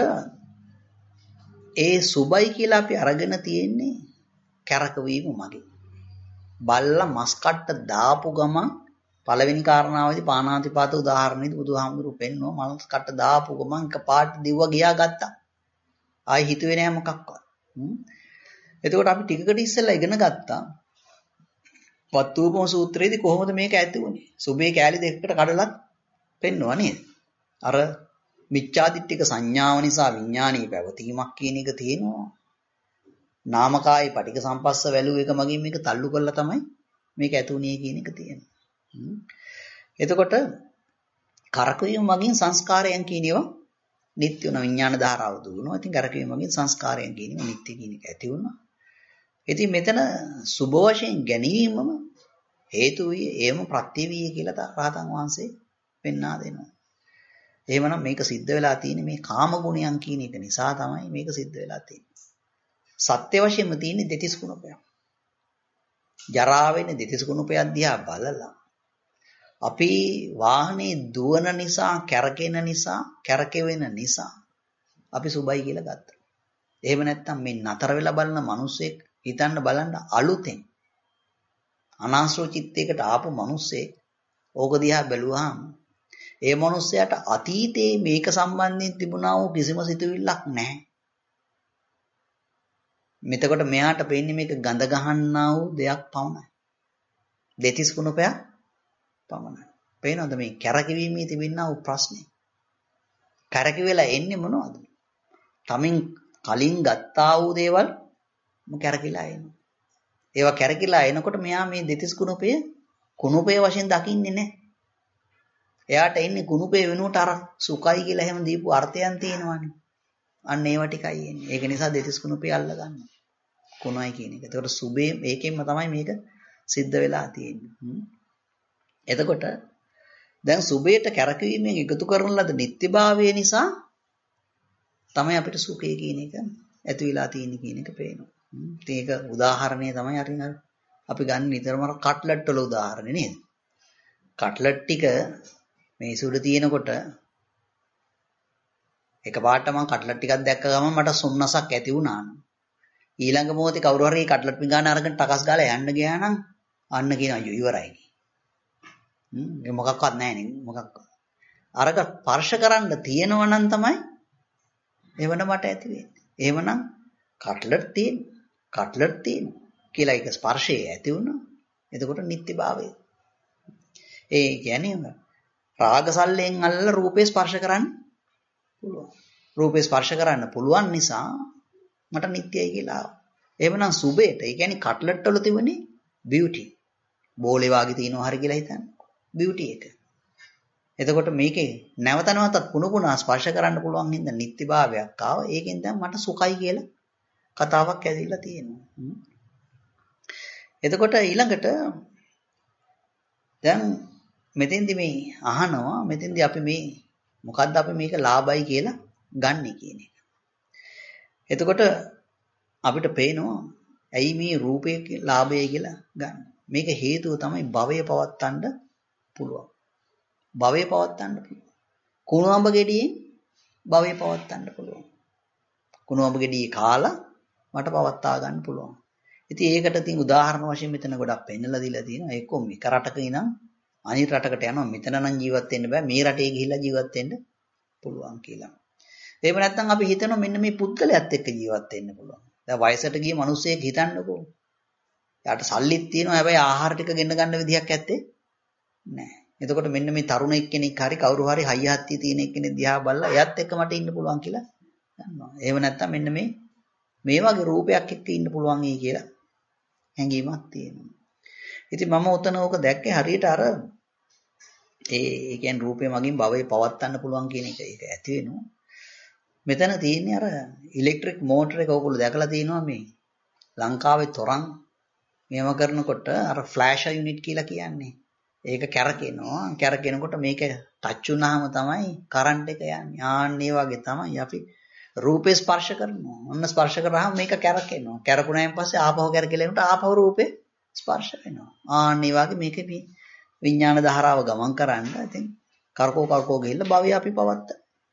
ඒ සුබයි කියලා අපි අරගෙන තියෙන්නේ කැරකවීම මගේ. බල්ලා මස් කට්ට දාපු ගමන් පළවෙනි කාරණාවේදී පාණාතිපාත උදාහරණෙදී බුදුහාමුදුරුවෝ පෙන්වනවා මස් කට්ට දාපු ගමන් එකපාරට දිව්වා ගියා ගත්තා. ආයි හිතුවේ නෑ මොකක්වත්. එතකොට අපි ටිකකට ඉස්සෙල්ලා ඉගෙන ගත්තා පත්තුපම සූත්‍රයේදී කොහොමද මේක ඇති වුනේ? සුබේ කැලි දෙකකට කඩලා පෙන්වනවා නේද? අර මිච්ඡාදිට්ඨික සංඥාව නිසා විඥානීය පැවතීමක් කියන එක තියෙනවා. නාමකායි පටික සම්පස්ස වැළුව එක මගින් මේක තල්ලු කරලා තමයි මේක ඇතුණේ කියන එක තියෙනවා. එතකොට කරකවීම මගින් සංස්කාරයන් කියන ඒවා නිත්‍ය වෙන විඥාන ධාරාව දුවනවා. ඉතින් කරකවීම මගින් සංස්කාරයන් කියන ඒවා නිත්‍ය කියන එක ඇති වුණා. ඉතින් මෙතන සුබ වශයෙන් ගැනීමම හේතු විය ඒම ප්‍රත්‍ය විය කියලා රහතන් වහන්සේ පෙන්වා දෙනවා. එහෙමනම් මේක සිද්ධ වෙලා තියෙන්නේ මේ කාම ගුණයන් කියන එක නිසා තමයි මේක සිද්ධ වෙලා තියෙන්නේ. සත්‍ය වශයෙන්ම තියෙන්නේ දෙතිස් කුණපයක්. ජරා වෙන දෙතිස් කුණපයක් දිහා බලලා අපි වාහනේ දුවන නිසා, කැරකෙන නිසා, කැරකෙවෙන නිසා අපි සුබයි කියලා ගත්තා. එහෙම නැත්නම් මේ නතර වෙලා බලන මිනිස්සෙක් හිතන්න බලන්න අලුතෙන් අනාශ්‍රව චිත්තයකට ආපු මිනිස්සෙක් ඕක දිහා බැලුවාම ඒ මිනිස්සයාට අතීතයේ මේක සම්බන්ධයෙන් තිබුණා වූ කිසිම සිතුවිල්ලක් නැහැ. මෙතකොට මෙයාට පේන්නේ මේක ගඳ ගහන්නා වූ දෙයක් පමණයි. දෙතිස් කුණපයක් පමණයි. පේනවද මේ කැරකිවීමේ තිබෙනා වූ ප්‍රශ්නේ? කැරකිවිලා එන්නේ මොනවද? තමන් කලින් ගත්තා වූ දේවල් කැරකිලා එනවා. ඒවා කැරකිලා එනකොට මෙයා මේ දෙතිස් කුණපය වශයෙන් දකින්නේ නැහැ. එයාට එන්නේ කුණුපේ වෙනුවට අර සුඛයි කියලා එහෙම දීපු අර්ථයන් තියෙනවානේ. අන්න ඒවා ටිකයි එන්නේ. ඒක නිසා දෙතිස් කුණුපේ අල්ල ගන්න. කුණයි කියන එක. ඒකට සුබේ මේකෙන්ම තමයි මේක සිද්ධ වෙලා තියෙන්නේ. එතකොට දැන් සුබේට කැරකීමෙන් එකතු කරන ලද නිත්‍යභාවය නිසා තමයි අපිට සුඛය කියන එක ඇති වෙලා තියෙන්නේ කියන එක පේනවා. ඒක උදාහරණය තමයි අරින් අපි ගන්න නිතරම කට්ලට් වල උදාහරණය නේද? කට්ලට් ටික මේ සුඩ තියෙනකොට එකපාරට මම කට්ලට් ටිකක් දැක්ක ගමන් මට සොම්නසක් ඇති වුණා. ඊළඟ මොහොතේ කවුරු හරි කට්ලට් පිඟාන අරගෙන ටකස් ගාලා යන්න ගියා නම් අන්න කියන අයියෝ ඉවරයි. මේ මොකක්වත් නැහැ නේ මොකක්වත්. අරක ස්පර්ශ කරන්න තියෙනවා නම් තමයි එවන මට ඇති වෙන්නේ. එහෙමනම් කට්ලට් තියෙන කියලා එක ස්පර්ශය ඇති වුණා. එතකොට නිත්‍යභාවය. ඒ කියන්නේ රාගසල්ලෙන් අල්ල රූපේ ස්පර්ශ කරන්න පුළුවන්. රූපේ ස්පර්ශ කරන්න පුළුවන් නිසා මට නිට්ටයයි කියලා ආවා. එහෙමනම් සුබේට, ඒ කියන්නේ කට්ලට් වල තිබුණේ බියුටි. බෝලේ වාගේ තියෙනවා හරි කියලා හිතන්න. බියුටි එක. එතකොට මේකේ නැවත නැවතත් පුණුපුණා ස්පර්ශ කරන්න පුළුවන් හින්දා නිට්ටභාවයක් ආවා. ඒකෙන් දැන් මට සුඛයි කියලා කතාවක් ඇදිලා තියෙනවා. එතකොට ඊළඟට දැන් මෙතෙන්දි මේ අහනවා මෙතෙන්දි අපි මේ මොකද්ද අපි මේක ලාභයි කියලා ගන්නෙ කියන එක. එතකොට අපිට පේනවා ඇයි මේ රූපයේ ලාභය කියලා ගන්න. මේක හේතුව තමයි භවය පවත්තන්න පුළුවන්. භවය පවත්තන්න පුළුවන්. කුණුඹ ගෙඩියෙන් භවය පවත්තන්න පුළුවන්. කුණුඹ ගෙඩියේ කාලා මට පවත්වා ගන්න පුළුවන්. ඉතින් ඒකට තින් උදාහරණ වශයෙන් මෙතන ගොඩක් පෙන්නලා දීලා තියෙනවා. ඒක එක රටක ඉඳන් අනිත් රටකට යනවා. මෙතන නම් ජීවත් වෙන්න බෑ. මේ රටේ ගිහිල්ලා ජීවත් වෙන්න පුළුවන් කියලා. එහෙම නැත්නම් අපි හිතනවා මෙන්න මේ පුද්ගලයාත් එක්ක ජීවත් වෙන්න පුළුවන්. දැන් වයසට ගිය මිනිස්සෙක් හිතන්නකෝ. යාට සල්ලිත් තියෙනවා හැබැයි ආහාර ටික ගෙන්න ගන්න විදියක් ඇත්තේ නැහැ. එතකොට මෙන්න මේ තරුණ එක්කෙනෙක් හරි කවුරු හරි හයිය හත්තිය තියෙන එක්කෙනෙක් දිහා බලලා එයාත් එක්ක මට ඉන්න පුළුවන් කියලා දන්නවා. එහෙම නැත්නම් මෙන්න මේ වගේ රූපයක් එක්ක ඉන්න පුළුවන් යි කියලා හැඟීමක් තියෙනවා. ඉතින් මම උතන ඕක දැක්කේ හරියට අර ඒ කියන්නේ රූපේ මගින් භවය පවත්වන්න පුළුවන් කියන එක ඒක ඇති වෙනවා. මෙතන තියෙන්නේ අර ඉලෙක්ට්‍රික් මෝටර එක ඔයගොල්ලෝ දැකලා තියෙනවා මේ ලංකාවේ තරම් මේව කරනකොට අර ෆ්ලෑෂර් යුනිට් කියලා කියන්නේ. ඒක කැරකෙනවා. කැරකෙනකොට මේක ටච් වුණාම තමයි කරන්ට් එක යන්නේ. ආන්න ඒ වගේ තමයි අපි රූපේ ස්පර්ශ කරනවා. ඔන්න ස්පර්ශ කරාම මේක කැරකෙනවා. කැරකුණායින් පස්සේ ආපහු කැරකෙලෙනකොට ආපහු රූපේ ස්පර්ශ වෙනවා. ආන්න ඒ වගේ මේකේ මේ විඥාන ධාරාව ගමන් කරන්න. ඉතින් කරකෝ ගිහිල්ලා භවය අපි පවත්ත.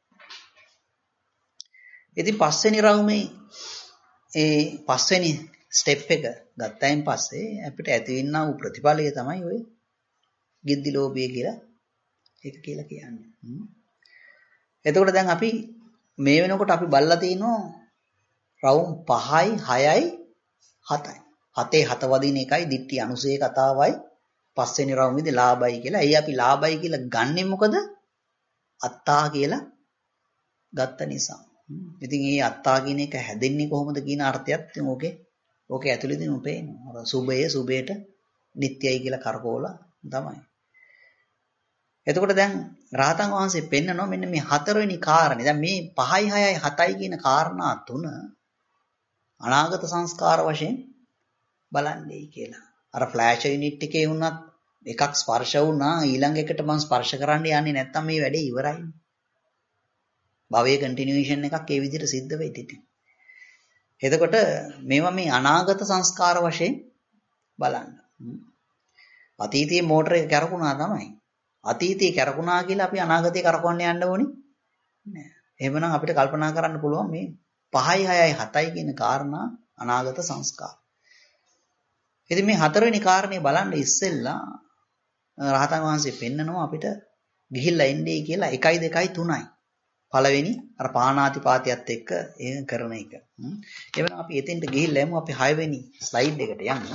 ඉතින් පස්වෙනි රවුමේ ඒ පස්වෙනි ස්ටෙප් එක ගත්තයින් පස්සේ අපිට ඇති වෙනා වූ ප්‍රතිඵලය තමයි ඔය ගිද්දි ලෝභය කියලා ඒක කියලා කියන්නේ. එතකොට දැන් අපි මේ වෙනකොට අපි බලලා තිනවා රවුම් 5යි 6යි 7යි. 7 7 වදින එකයි දිට්ටි අනුසය කතාවයි පස්වෙනි රවුමේදී ලාභයි කියලා. එයි අපි ලාභයි කියලා ගන්නෙ මොකද? අත්තා කියලා ගත්ත නිසා. ඉතින් මේ අත්තා කියන එක හැදෙන්නේ කොහොමද කියන අර්ථයත් ඕකේ ඇතුළේදීම පේනවා. අර සුභයට නිට්ටයයි කියලා කරකෝලා තමයි. එතකොට දැන් රහතන් වහන්සේ පෙන්නනවා මෙන්න මේ හතරවෙනි කාරණේ. දැන් මේ 5යි 6යි 7යි කියන කාරණා තුන අනාගත සංස්කාර වශයෙන් බලන්නේ කියලා. අර ෆ්ලෑෂ් යුනිට් එකේ වුණත් එකක් ස්පර්ශ වුණා ඊළඟ එකට මම ස්පර්ශ කරන්න යන්නේ නැත්තම් මේ වැඩේ ඉවරයි. භවයේ කන්ටිනියුේෂන් එකක් ඒ විදිහට සිද්ධ වෙයි ඉතින්. එතකොට මේවා මේ අනාගත සංස්කාර වශයෙන් බලන්න. අතීතයේ මෝටර එක කැරකුණා තමයි. අතීතයේ කැරකුණා කියලා අපි අනාගතේ කරකවන්න යන්න ඕනි නෑ. එහෙමනම් අපිට කල්පනා කරන්න පුළුවන් මේ 5යි 6යි 7යි කියන කාරණා අනාගත සංස්කාර. ඉතින් මේ හතරවෙනි කාරණේ බලන්න ඉස්සෙල්ලා රහතන් වහන්සේ පෙන්නනවා අපිට ගිහිල්ලා එන්නේ කියලා 1යි 2යි 3යි. පළවෙනි අර පාණාතිපාතයත් එක්ක ඒක කරන එක. එවනම් අපි එතෙන්ට ගිහිල්ලා යමු අපි 6 වෙනි ස්ලයිඩ් එකට යමු.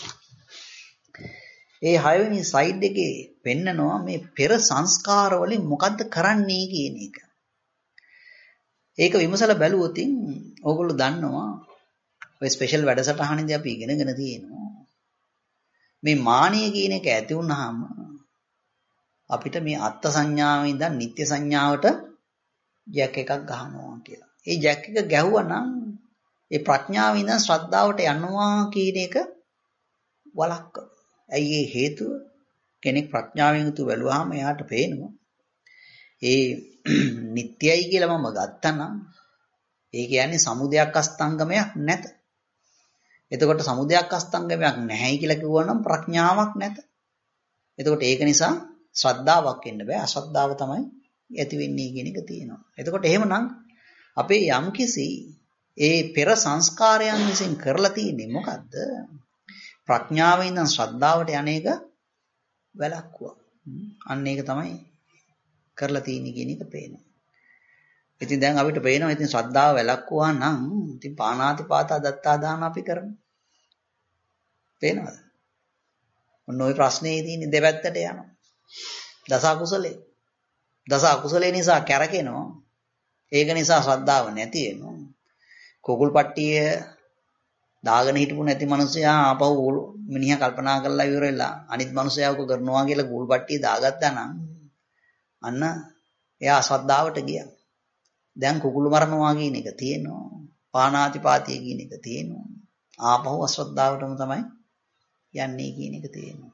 ඒ 6 වෙනි ස්ලයිඩ් එකේ පෙන්නනවා මේ පෙර සංස්කාර වලින් මොකද්ද කරන්නේ කියන එක. ඒක විමසලා බැලුවොත් ඕගොල්ලෝ දන්නවා ඔය ස්පෙෂල් වැඩසටහනේදී අපි ඉගෙනගෙන තියෙනවා. මේ මානිය කියන එක ඇති වුනහම අපිට මේ අත්ත් සංඥාවෙන් ඉඳන් නිත්‍ය සංඥාවට ජැක් එකක් ගහනවා කියලා. ඒ ජැක් එක ගැහුවා නම් ඒ ප්‍රඥාවෙන් ඉඳන් ශ්‍රද්ධාවට යනවා කියන එක වළක්වනවා. ඇයි ඒ හේතුව? කෙනෙක් ප්‍රඥාවෙන් යුතු බැලුවාම එයාට පේනවා ඒ නිට්ටයයි කියලා මම ගත්තා නම් ඒ කියන්නේ සමුදයක් අස්තංගමයක් නැත. එතකොට සමුදයක් අස්තංගමයක් නැහැයි කියලා කිව්වනම් ප්‍රඥාවක් නැත. එතකොට ඒක නිසා ශ්‍රද්ධාවක් එන්න බෑ. අශ්‍රද්ධාව තමයි ඇති වෙන්නේ කියන එක තියෙනවා. එතකොට එහෙමනම් අපේ යම්කිසි ඒ පෙර සංස්කාරයන් විසින් කරලා තියෙන්නේ මොකද්ද? ප්‍රඥාවෙන් ඉඳන් ශ්‍රද්ධාවට යන්නේක වැළක්වුවා. අන්න ඒක තමයි කරලා තියෙන්නේ කියන එක පේනවා. ඉතින් දැන් අපිට පේනවා ඉතින් ශ්‍රද්ධාව වැළක්වුවා නම් ඉතින් පාණාතිපාතා දත්තා දාන අපි කරමු. පේනවද? ඔන්න ওই ප්‍රශ්නේ තියෙන්නේ දෙපැත්තට යනවා. දස අකුසලේ නිසා කැරකෙනවා. ඒක නිසා ශ්‍රද්ධාව නැති වෙනවා. කුකුල් පට්ටිය දාගෙන හිටපු නැති මිනිස්සයා ආපහු මිනිහා කල්පනා කරලා ඉවර වෙලා අනිත් මිනිස්සයා උක කරනවා කියලා කුකුල් පට්ටිය දාගත්තා නම් අන්න එයා අශ්‍රද්ධාවට ගියා. දැන් කුකුළු මරනවා කියන එක තියෙනවා. පාණාතිපාතිය කියන එක තියෙනවා. ආපහු අශ්‍රද්ධාවටම තමයි යන්නේ කියන එක තියෙනවා.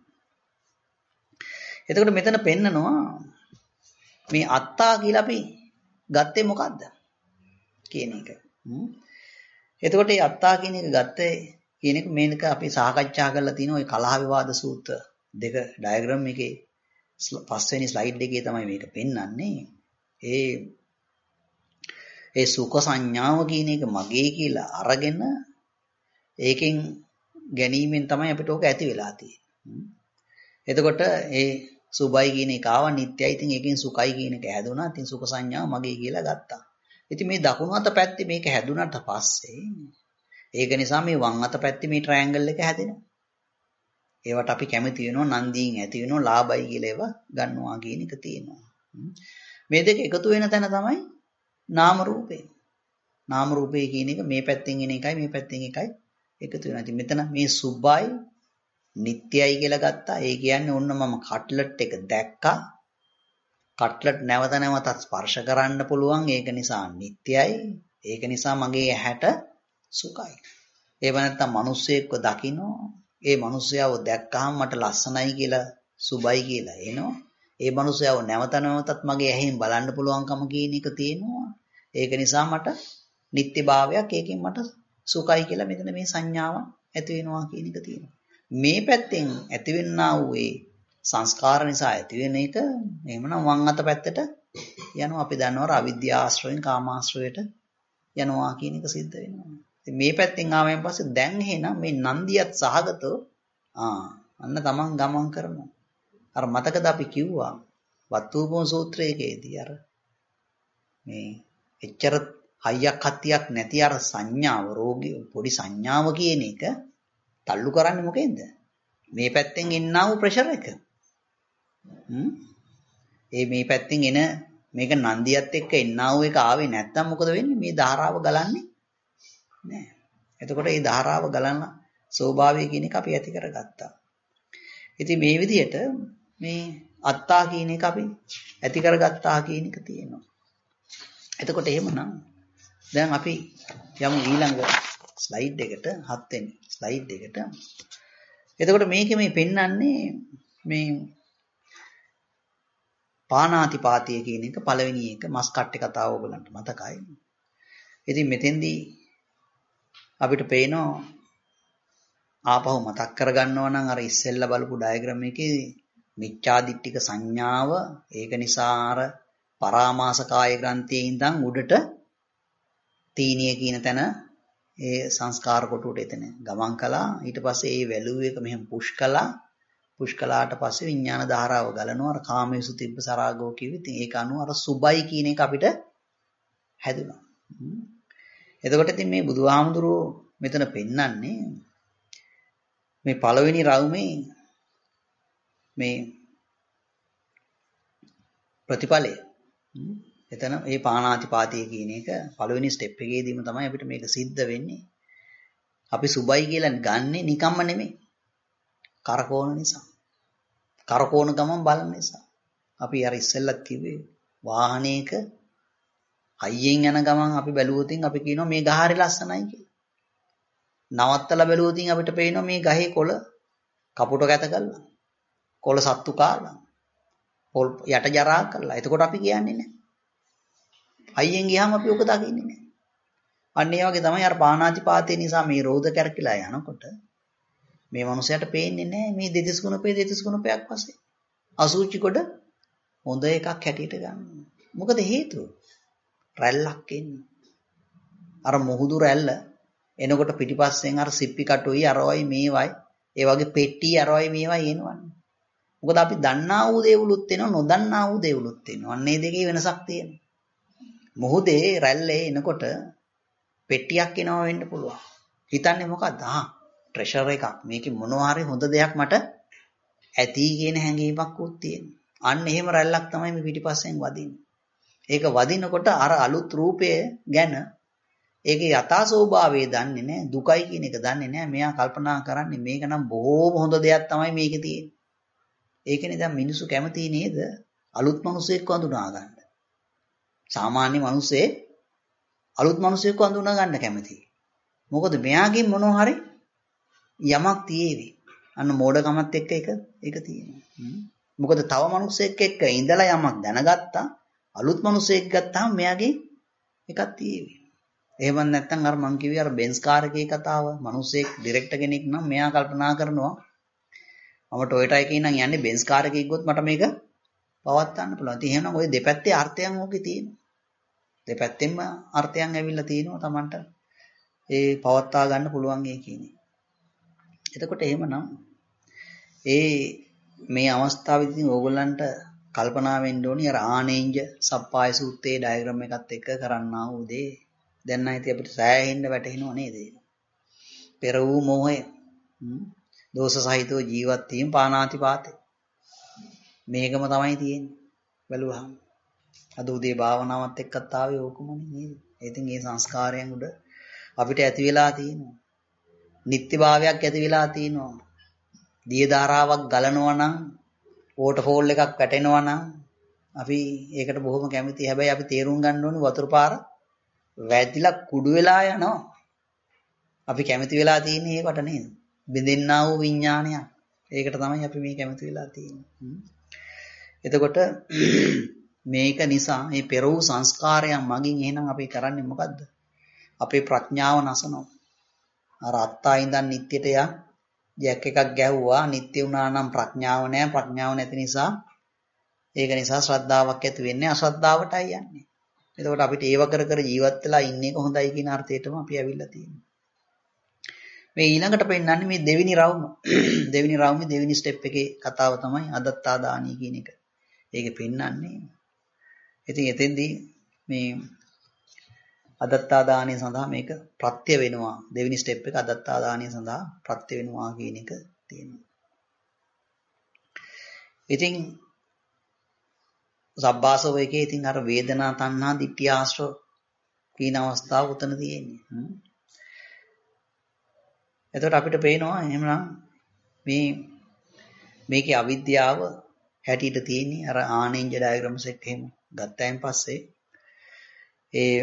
එතකොට මෙතන පෙන්නනවා මේ අත්තා කියලා අපි ගත්තේ මොකද්ද කියන එක. එතකොට මේ අත්තා කියන එක ගත්තේ කියන එක මේක අපි සාකච්ඡා කරලා තියෙන ওই කලහ විවාද සූත්‍ර දෙක ඩයග්‍රෑම් එකේ පස්වෙනි ස්ලයිඩ් එකේ තමයි මේක පෙන්වන්නේ. ඒ සුඛ සංඥාව කියන එක මගේ කියලා අරගෙන ඒකෙන් ගැනීමෙන් තමයි අපිට ඕක ඇති වෙලා තියෙන්නේ. එතකොට ඒ සුභයි කියන එක ආව නිට්ටයයි. ඉතින් ඒකෙන් සුඛයි කියන එක හැදුනා. ඉතින් සුඛ සංඥාව මගේ කියලා ගත්තා. ඉතින් මේ දකුණු අත පැත්තේ මේක හැදුනට පස්සේ ඒක නිසා මේ වම් අත පැත්තේ මේ ට්‍රයැන්ගල් එක හැදෙනවා. ඒවට අපි කැමති වෙනවා නන්දියෙන් ඇති වෙනවා ලාභයි කියලා ඒවා ගන්නවා කියන එක තියෙනවා. මේ දෙක එකතු වෙන තැන තමයි නාම රූපේ. නාම රූපේ කියන එක මේ පැත්තෙන් එන එකයි මේ පැත්තෙන් එකයි එකතු වෙනවා. ඉතින් මෙතන මේ සුභයි නිට්ටයයි කියලා ගත්තා. ඒ කියන්නේ ඔන්න මම කට්ලට් එක දැක්කා. කට්ලට් නැවත නැවතත් ස්පර්ශ කරන්න පුළුවන්. ඒක නිසා නිට්ටයයි. ඒක නිසා මගේ ඇහැට සුඛයි. ඒව නැත්තම් මිනිස්සෙක්ව දකින්නෝ. ඒ මිනිස්සයාව දැක්කහම මට ලස්සනයි කියලා සුභයි කියලා එනවා. ඒ මිනිස්සයාව නැවත නැවතත් මගේ ඇහෙන් බලන්න පුළුවන්කම කියන එක තියෙනවා. ඒක නිසා මට නිට්ටයභාවයක් ඒකෙන් මට සුඛයි කියලා මෙතන මේ සංඥාව ඇති වෙනවා කියන එක තියෙනවා. මේ පැත්තෙන් ඇතිවෙනා වූ ඒ සංස්කාර නිසා ඇති වෙන එක එහෙමනම් වම් අත පැත්තට යනවා. අපි දන්නවා අවිද්‍යාශ්‍රයෙන් කාමාශ්‍රයට යනවා කියන එක සිද්ධ වෙනවා. ඉතින් මේ පැත්තෙන් ආවෙන් පස්සේ දැන් එහෙනම් මේ නන්දියත් සහගතව අන්න තමන් ගමන් කරනවා. අර මතකද අපි කිව්වා වත්තුපෝම සූත්‍රයේදී අර මේ එච්චර හයියක් හත්තියක් නැති අර සංඥාව රෝගී පොඩි සංඥාව කියන එක තල්ලු කරන්නේ මොකෙන්ද? මේ පැත්තෙන් එන්නා වූ ප්‍රෙෂර් එක. මේ පැත්තෙන් එන මේක නන්දියත් එක්ක එන්නා වූ එක ආවේ නැත්තම් මොකද වෙන්නේ? මේ ධාරාව ගලන්නේ නෑ. එතකොට මේ ධාරාව ගලන ස්වභාවය කියන එක අපි ඇති කරගත්තා. ඉතින් මේ විදිහට මේ අත්තා කියන එක අපි ඇති කරගත්තා කියන එක තියෙනවා. එතකොට එහෙමනම් දැන් අපි යමු ඊළඟ ස්ලයිඩ් එකට 7 වෙනි ස්ලයිඩ් එකට. එතකොට මේකේ මේ පෙන්වන්නේ මේ පාණාතිපාතිය කියන එක පළවෙනි එක මස් කට්ටේ කතාව ඔයගලන්ට මතකයි. ඉතින් මෙතෙන්දී අපිට පේනවා ආපහු මතක් කරගන්නවා නම් අර ඉස්සෙල්ලා බලපු ඩයග්‍රෑම් එකේ මිච්ඡාදිට්ඨික සංඥාව ඒක නිසා අර පරාමාස කාය ග්‍රන්ථියේ ඉඳන් උඩට තීනිය කියන තැන ඒ සංස්කාර කොටුවට එතන ගමන් කළා. ඊට පස්සේ ඒ වැලුව එක මෙහෙම පුෂ් කළාට පස්සේ විඥාන ධාරාව ගලනවා. අර කාමේසු තිබ්බ සරාගෝ කිව්වේ. ඉතින් ඒක අනුව අර සුබයි කියන එක අපිට හැදුනා. එතකොට ඉතින් මේ බුදුහාමුදුරුවෝ මෙතන පෙන්නන්නේ මේ පළවෙනි රවුමේ මේ ප්‍රතිඵලය. එතන මේ පාණාතිපාතිය කියන එක පළවෙනි ස්ටෙප් එකේදීම තමයි අපිට මේක සිද්ධ වෙන්නේ. අපි සුබයි කියලා ගන්නෙ නිකම්ම නෙමෙයි. කරකෝණ නිසා. කරකෝණ ගමන් බලන නිසා. අපි අර ඉස්සෙල්ලත් කිව්වේ වාහනයක හයියෙන් යන ගමන් අපි බැලුවොතින් අපි කියනවා මේ ගහ හරි ලස්සනයි කියලා. නවත්තලා බැලුවොතින් අපිට පේනවා මේ ගහේ කොළ කපුට ගැත කළා. කොළ සත්තු කාලා. පොල් යට ජරා කළා. එතකොට අපි කියන්නේ නැහැ. හයියෙන් ගියාම අපි ඔක දකින්නේ නැහැ. අන්න ඒ වගේ තමයි අර පාණාතිපාතේ නිසා මේ රෝද කැරකිලා යනකොට මේ මනුස්සයාට පේන්නේ නැහැ මේ දෙතිස් ගුණපයක් වශයෙන්. අසුචි කොට හොඳ එකක් හැටියට ගන්න. මොකද හේතුව? රැල්ලක් එන්නේ. අර මුහුදු රැල්ල එනකොට පිටිපස්සෙන් අර සිප්පි කටුයි අරවයි මේවයි ඒ වගේ පෙට්ටි අරවයි මේවයි එනවන්නේ. මොකද අපි දන්නා වූ දේවලුත් වෙනවා නොදන්නා වූ දේවලුත් වෙනවා. අන්න ඒ දෙකේ වෙනසක් තියෙනවා. මුහුදේ රැල්ලේ එනකොට පෙට්ටියක් එනවා වෙන්න පුළුවන්. හිතන්නේ මොකද්ද? ට්‍රෙෂර් එකක්. මේකේ මොනවා හරි හොඳ දෙයක් මට ඇති කියන හැඟීමක් උත් තියෙනවා. අන්න එහෙම රැල්ලක් තමයි මේ පිටිපස්සෙන් වදින්නේ. ඒක වදිනකොට අර අලුත් රූපය ගැන ඒකේ යථා ස්වභාවය දන්නේ නැහැ. දුකයි කියන එක දන්නේ නැහැ. මෙයා කල්පනා කරන්නේ මේක නම් බොහෝම හොඳ දෙයක් තමයි මේකේ තියෙන්නේ. ඒකනේ දැන් මිනිස්සු කැමති නේද? අලුත් මිනිස්සෙක් වඳුනා ගන්න. සාමාන්‍ය මිනිස්සේ අලුත් මිනිස්සෙක් වඳුනා ගන්න කැමතියි. මොකද මෙයාගෙන් මොනවා හරි යමක් තියේවි. අන්න මෝඩකමත් එක්ක ඒක තියෙනවා. මොකද තව මිනිස්සෙක් එක්ක ඉඳලා යමක් දැනගත්තා අලුත් මිනිස්සෙක් ගත්තාම මෙයාගේ එකක් තියෙවි. එහෙම නැත්නම් අර මං කිව්වේ අර බෙන්ස් කාර් එකේ කතාව මිනිස්සෙක් ඩිරෙක්ටර් කෙනෙක් නම් මෙයා කල්පනා කරනවා මම ටොයෝටා එකේ නම් යන්නේ බෙන්ස් කාර් එකේ ගියොත් මට මේක පවත්වන්න පුළුවන්. ඉතින් එහෙනම් ওই දෙපැත්තේ අර්ථයන් ඕකේ තියෙනවා. දෙපැත්තෙන්ම අර්ථයන් ඇවිල්ලා තියෙනවා Tamanට ඒ පවත්වා ගන්න පුළුවන් ඒ කියන්නේ. එතකොට එහෙමනම් මේ අවස්ථාවේදී ඕගොල්ලන්ට කල්පනා වෙන්න ඕනි අර ආනේන්ජ සප්පාය සූත්‍රයේ ඩයග්‍රෑම් එකත් එක්ක කරන්නා වූ දේ දැන් නැති අපිට සෑහෙන්න වැටහෙනව නේද? පෙර වූ මෝහය දෝෂ සහිතව ජීවත් වීම පානාතිපාතේ මේකම තමයි තියෙන්නේ බැලුවහම. අද උදේ භාවනාවත් එක්කත් ආවේ ඕකමනේ නේද? ඉතින් මේ සංස්කාරයන් උඩ අපිට ඇති වෙලා තියෙනවා. නිත්‍යභාවයක් ඇති වෙලා තියෙනවා. දිය ධාරාවක් ගලනවා නම් වෝටර්ෆෝල් එකක් වැටෙනවා නම් අපි ඒකට බොහොම කැමතියි. හැබැයි අපි තේරුම් ගන්න ඕනේ වතුර පාර වැදිලා කුඩු වෙලා යනවා. අපි කැමති වෙලා තියෙන්නේ ඒකට නේද? බින්දෙන්නා වූ විඥානයක්. ඒකට තමයි අපි මේ කැමති වෙලා තියෙන්නේ. එතකොට මේක නිසා මේ පෙර වූ සංස්කාරයන් මගින් එහෙනම් අපි කරන්නේ මොකද්ද? අපේ ප්‍රඥාව නසනවා. අර අත්තා ඉඳන් නිට්ටියට ජැක් එකක් ගැහුවා නිට්ටි වුණා නම් ප්‍රඥාව නැහැ. ප්‍රඥාව නැති නිසා ඒක නිසා ශ්‍රද්ධාවක් ඇති වෙන්නේ අශ්‍රද්ධාවටයි යන්නේ. එතකොට අපිට ඒව කර කර ජීවත් වෙලා ඉන්න එක හොඳයි කියන අර්ථයටම අපි ඇවිල්ලා තියෙනවා. මේ ඊළඟට පෙන්නන්නේ මේ දෙවෙනි රවුමේ දෙවෙනි ස්ටෙප් එකේ කතාව තමයි අදත්තා දානී කියන එක. ඒකේ පෙන්නන්නේ. ඉතින් එතෙන්දී මේ අදත්තා දානීය සඳහා මේක ප්‍රත්‍ය වෙනවා. දෙවෙනි ස්ටෙප් එක අදත්තා දානීය සඳහා ප්‍රත්‍ය වෙනවා කියන එක තියෙනවා. ඉතින් සබ්බාසව එකේ ඉතින් අර වේදනා තණ්හා දිට්ඨිය ආශ්‍රව කියන අවස්ථාව උතන තියෙන්නේ. එතකොට අපිට පේනවා එහෙමනම් මේකේ අවිද්‍යාව හැටියට තියෙන්නේ අර ආනෙන්ජ ඩයග්‍රෑම්ස් එක එහෙම ගත්තායින් පස්සේ ඒ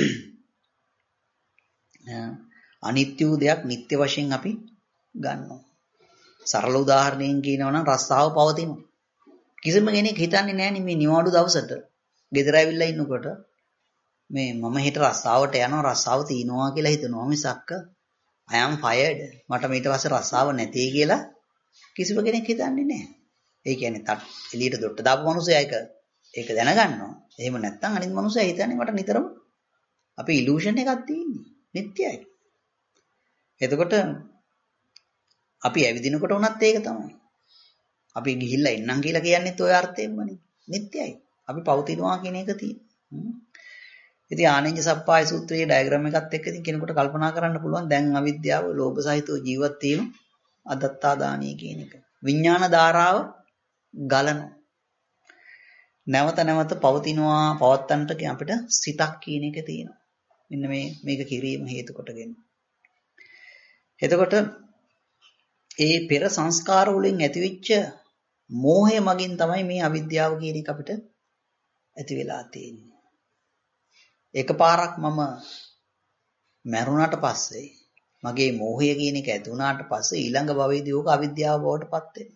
අනිත්‍ය වූ දෙයක් නිට්ටය වශයෙන් අපි ගන්නවා. සරල උදාහරණයෙන් කියනවා නම් රස්සාව පවතිනවා. කිසිම කෙනෙක් හිතන්නේ නැහැ මේ නිවාඩු දවසට ගෙදර ඇවිල්ලා ඉන්නකොට මේ මම හෙට රස්සාවට යනවා රස්සාව තියනවා කියලා හිතනවා මිසක් I am fired මට ඊට පස්සේ රස්සාව නැtei කියලා කිසිම කෙනෙක් හිතන්නේ නැහැ. ඒ කියන්නේ එළියට දොට්ට දාපු මිනිස්සයා ඒක දැනගන්නවා. එහෙම නැත්නම් අනිත් මිනිස්සයා හිතන්නේ මට නිතරම අපේ ඉලූෂන් එකක් තියෙන්නේ. නිට්ටයයි. එතකොට අපි ඇවිදිනකොට උනත් ඒක තමයි. අපි ගිහිල්ලා එන්නම් කියලා කියන්නේත් ඔය අර්ථයෙන්මනේ. නිට්ටයයි. අපි පවතිනවා කියන එක තියෙනවා. ඉතින් ආනෙන්ජ සප්පාය සූත්‍රයේ ඩයග්‍රෑම් එකත් එක්ක ඉතින් කෙනෙකුට කල්පනා කරන්න පුළුවන් දැන් අවිද්‍යාව ලෝභ සහිතව ජීවත් වීම අදත්තා දානීය කියන එක. විඥාන ධාරාව ගලනවා. නැවත නැවත පවතිනවා පවත්තන්ට අපිට සිතක් කියන එක තියෙනවා. මෙන්න මේක කිරීම හේතු කොටගෙන. එතකොට ඒ පෙර සංස්කාර වලින් ඇතිවෙච්ච මෝහය මගින් තමයි මේ අවිද්‍යාව කියන එක අපිට ඇති වෙලා තියෙන්නේ. එකපාරක් මම මැරුණාට පස්සේ මගේ මෝහය කියන එක ඇති වුණාට පස්සේ ඊළඟ භවයේදී ඕක අවිද්‍යාව බවට පත් වෙනවා.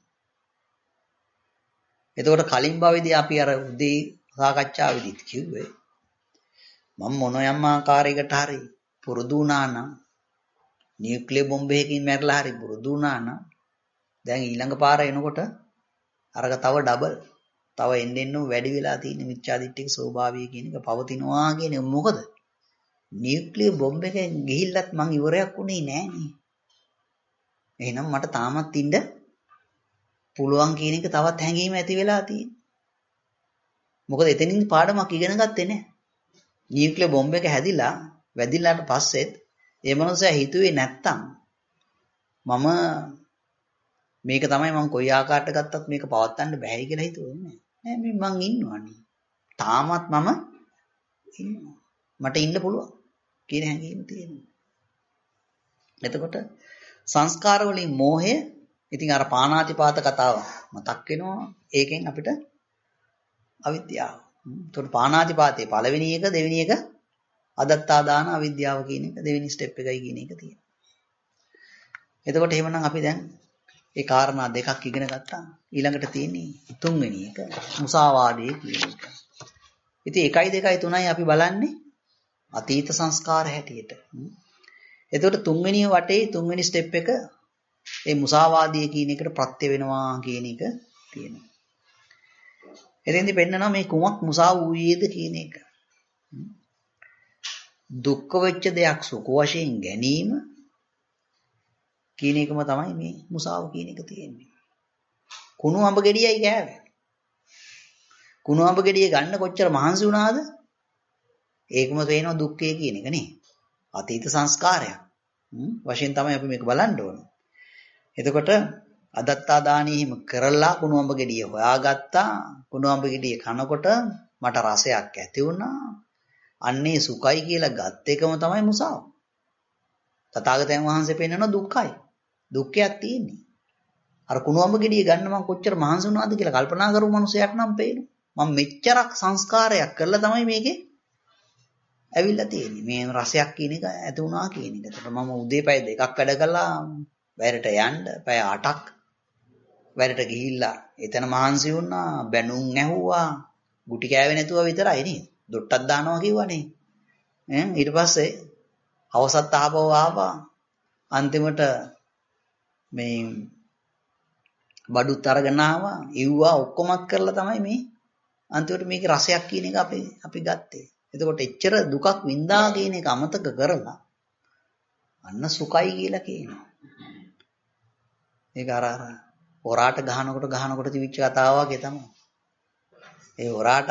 එතකොට කලින් භවයේදී අපි අර උදේ සාකච්ඡාවේදීත් කිව්වේ මම මොන යම් ආකාරයකට හරි පුරුදු වුණා නම් නියුක්ලියර් බෝම්බයකින් මැරලා හරි පුරුදු වුණා නම් දැන් ඊළඟ පාර එනකොට අරක තව ඩබල් තව එන්නෙන්නු වැඩි වෙලා තියෙන මිච්ඡාදිට්ඨික ස්වභාවය කියන එක පවතිනවා කියන එක මොකද නියුක්ලියර් බෝම්බ එකෙන් ගිහිල්ලත් මං ඉවරයක් උනේ නෑනේ. එහෙනම් මට තාමත් ඉන්න පුළුවන් කියන එක තවත් හැඟීම ඇති වෙලා තියෙනවා. මොකද එතනින් පාඩමක් ඉගෙන ගත්තේ නෑ. නියුක්ලියර් බෝම්බ එක හැදිලා වැදිලාට පස්සෙත් ඒ මනුස්සයා හිතුවේ නැත්තම් මම මේක තමයි මම කොයි ආකාරයට ගත්තත් මේක පවත්වන්න බෑයි කියලා හිතුවේ නෑ. නෑ මේ මං ඉන්නවනේ. තාමත් මම ඉන්නවා. මට ඉන්න පුළුවන් කියන හැඟීම තියෙනවා. එතකොට සංස්කාර වලින් මෝහය ඉතින් අර පාණාතිපාත කතාව මතක් වෙනවා. ඒකෙන් අපිට අවිද්‍යාව. එතකොට පාණාතිපාතේ පළවෙනි එක දෙවෙනි එක අදත්තා දාන අවිද්‍යාව කියන එක දෙවෙනි ස්ටෙප් එකයි කියන එක තියෙනවා. එතකොට එහෙමනම් අපි දැන් ඒ කාරණා දෙකක් ඉගෙන ගත්තා. ඊළඟට තියෙන්නේ තුන්වෙනි එක මුසාවාදයේ කියන එක. ඉතින් 1 2 3යි අපි බලන්නේ අතීත සංස්කාර හැටියට. එතකොට තුන්වෙනි වටේ තුන්වෙනි ස්ටෙප් එක ඒ මුසාවාදයේ කියන එකට ප්‍රත්‍ය වෙනවා කියන එක තියෙනවා. එතෙන්දි පෙන්නනවා මේ කුමක් මුසා වූයේද කියන එක. දුක්ඛ වෙච්ච දෙයක් සුඛ වශයෙන් ගැනීම කියන එකම තමයි මේ මුසාව කියන එක තියෙන්නේ. කුණු අඹ ගෙඩියයි ගෑවේ. කුණු අඹ ගෙඩිය ගන්න කොච්චර මහන්සි වුණාද? ඒකම තේනවා දුක්ඛය කියන එක නේ. අතීත සංස්කාරයක්. වශයෙන් තමයි අපි මේක බලන්න ඕන. එතකොට අදත්තා දානී හිම කරලා කුණු අඹ ගෙඩිය හොයාගත්තා. කුණු අඹ ගෙඩිය කනකොට මට රසයක් ඇති වුණා. අන්නේ සුඛයි කියලා ගත් එකම තමයි මුසාව. තථාගතයන් වහන්සේ පෙන්වන දුක්ඛයි. දුක්ඛයක් තියෙන්නේ. අර කුණු අඹ ගෙඩිය ගන්න මම කොච්චර මහන්සි වුණාද කියලා කල්පනා කරපු මනුස්සයෙක් නම් පේනවා. මම මෙච්චරක් සංස්කාරයක් කරලා තමයි මේකේ ඇවිල්ලා තියෙන්නේ. මේ රසයක් කියන එක ඇති වුණා කියන එක. ඒකට මම උදේ පැය 2ක් වැඩ කළා. වැඩට යන්න පැය 8ක් වැඩට ගිහිල්ලා එතන මහන්සි වුණා. බැනුම් ඇහුවා. ගුටි කෑවේ නැතුව විතරයි නේද? දොට්ටක් දානවා කිව්වනේ. ඊට පස්සේ හවසත් ආපහු ආවා. අන්තිමට මේ බඩුත් අරගෙන ආවා. ඉව්වා ඔක්කොමත් කරලා තමයි මේ අන්තිමට මේකේ රසයක් කියන එක අපි ගත්තේ. එතකොට එච්චර දුකක් වින්දා කියන එක අමතක කරලා අන්න සුඛයි කියලා කියනවා. ඒක අර හොරාට ගහනකොට තිබිච්ච කතාව වගේ තමයි. ඒ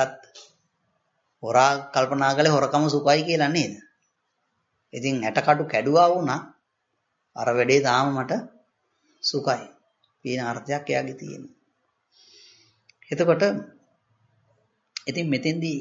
හොරා කල්පනා කළේ හොරකම සුඛයි කියලා නේද? ඉතින් ඇටකටු කැඩුවා වුණා අර වැඩේ තාම මට සුඛයි. කියන අර්ථයක් එයාගේ තියෙනවා. එතකොට ඉතින් මෙතෙන්දී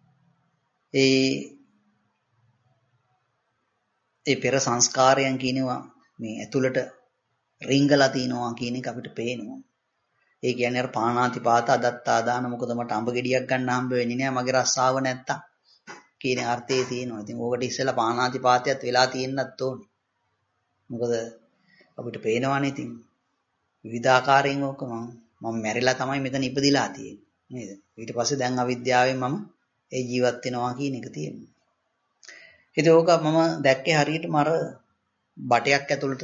ඒ පෙර සංස්කාරයන් කියනවා මේ ඇතුළට රිංගලා තිනවා කියන එක අපිට පේනවා. ඒ කියන්නේ අර පාණාතිපාත අදත්තා දාන මොකද මට අඹ ගෙඩියක් ගන්න හම්බ වෙන්නේ නැහැ මගේ රස්සාව නැත්තම් කියන අර්ථයේ තියෙනවා. ඉතින් ඕකට ඉස්සෙල්ලා පාණාතිපාතයත් වෙලා තියෙන්නත් ඕනේ. මොකද අපිට පේනවනේ ඉතින් විවිධාකාරයෙන් ඕක මම මැරිලා තමයි මෙතන ඉපදිලා තියෙන්නේ නේද? ඊට පස්සේ දැන් අවිද්‍යාවෙන් මම ඒ ජීවත් වෙනවා කියන එක තියෙනවා. ඉතින් ඕක මම දැක්කේ හරියටම අර බටයක් ඇතුළට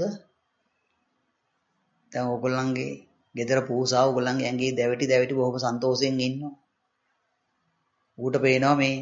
දැන් ඕගොල්ලන්ගේ ගෙදර පූසා ඕගොල්ලන්ගේ ඇඟේ දැවිටි බොහොම සන්තෝෂයෙන් ඉන්නවා. ඌට පේනවා මේ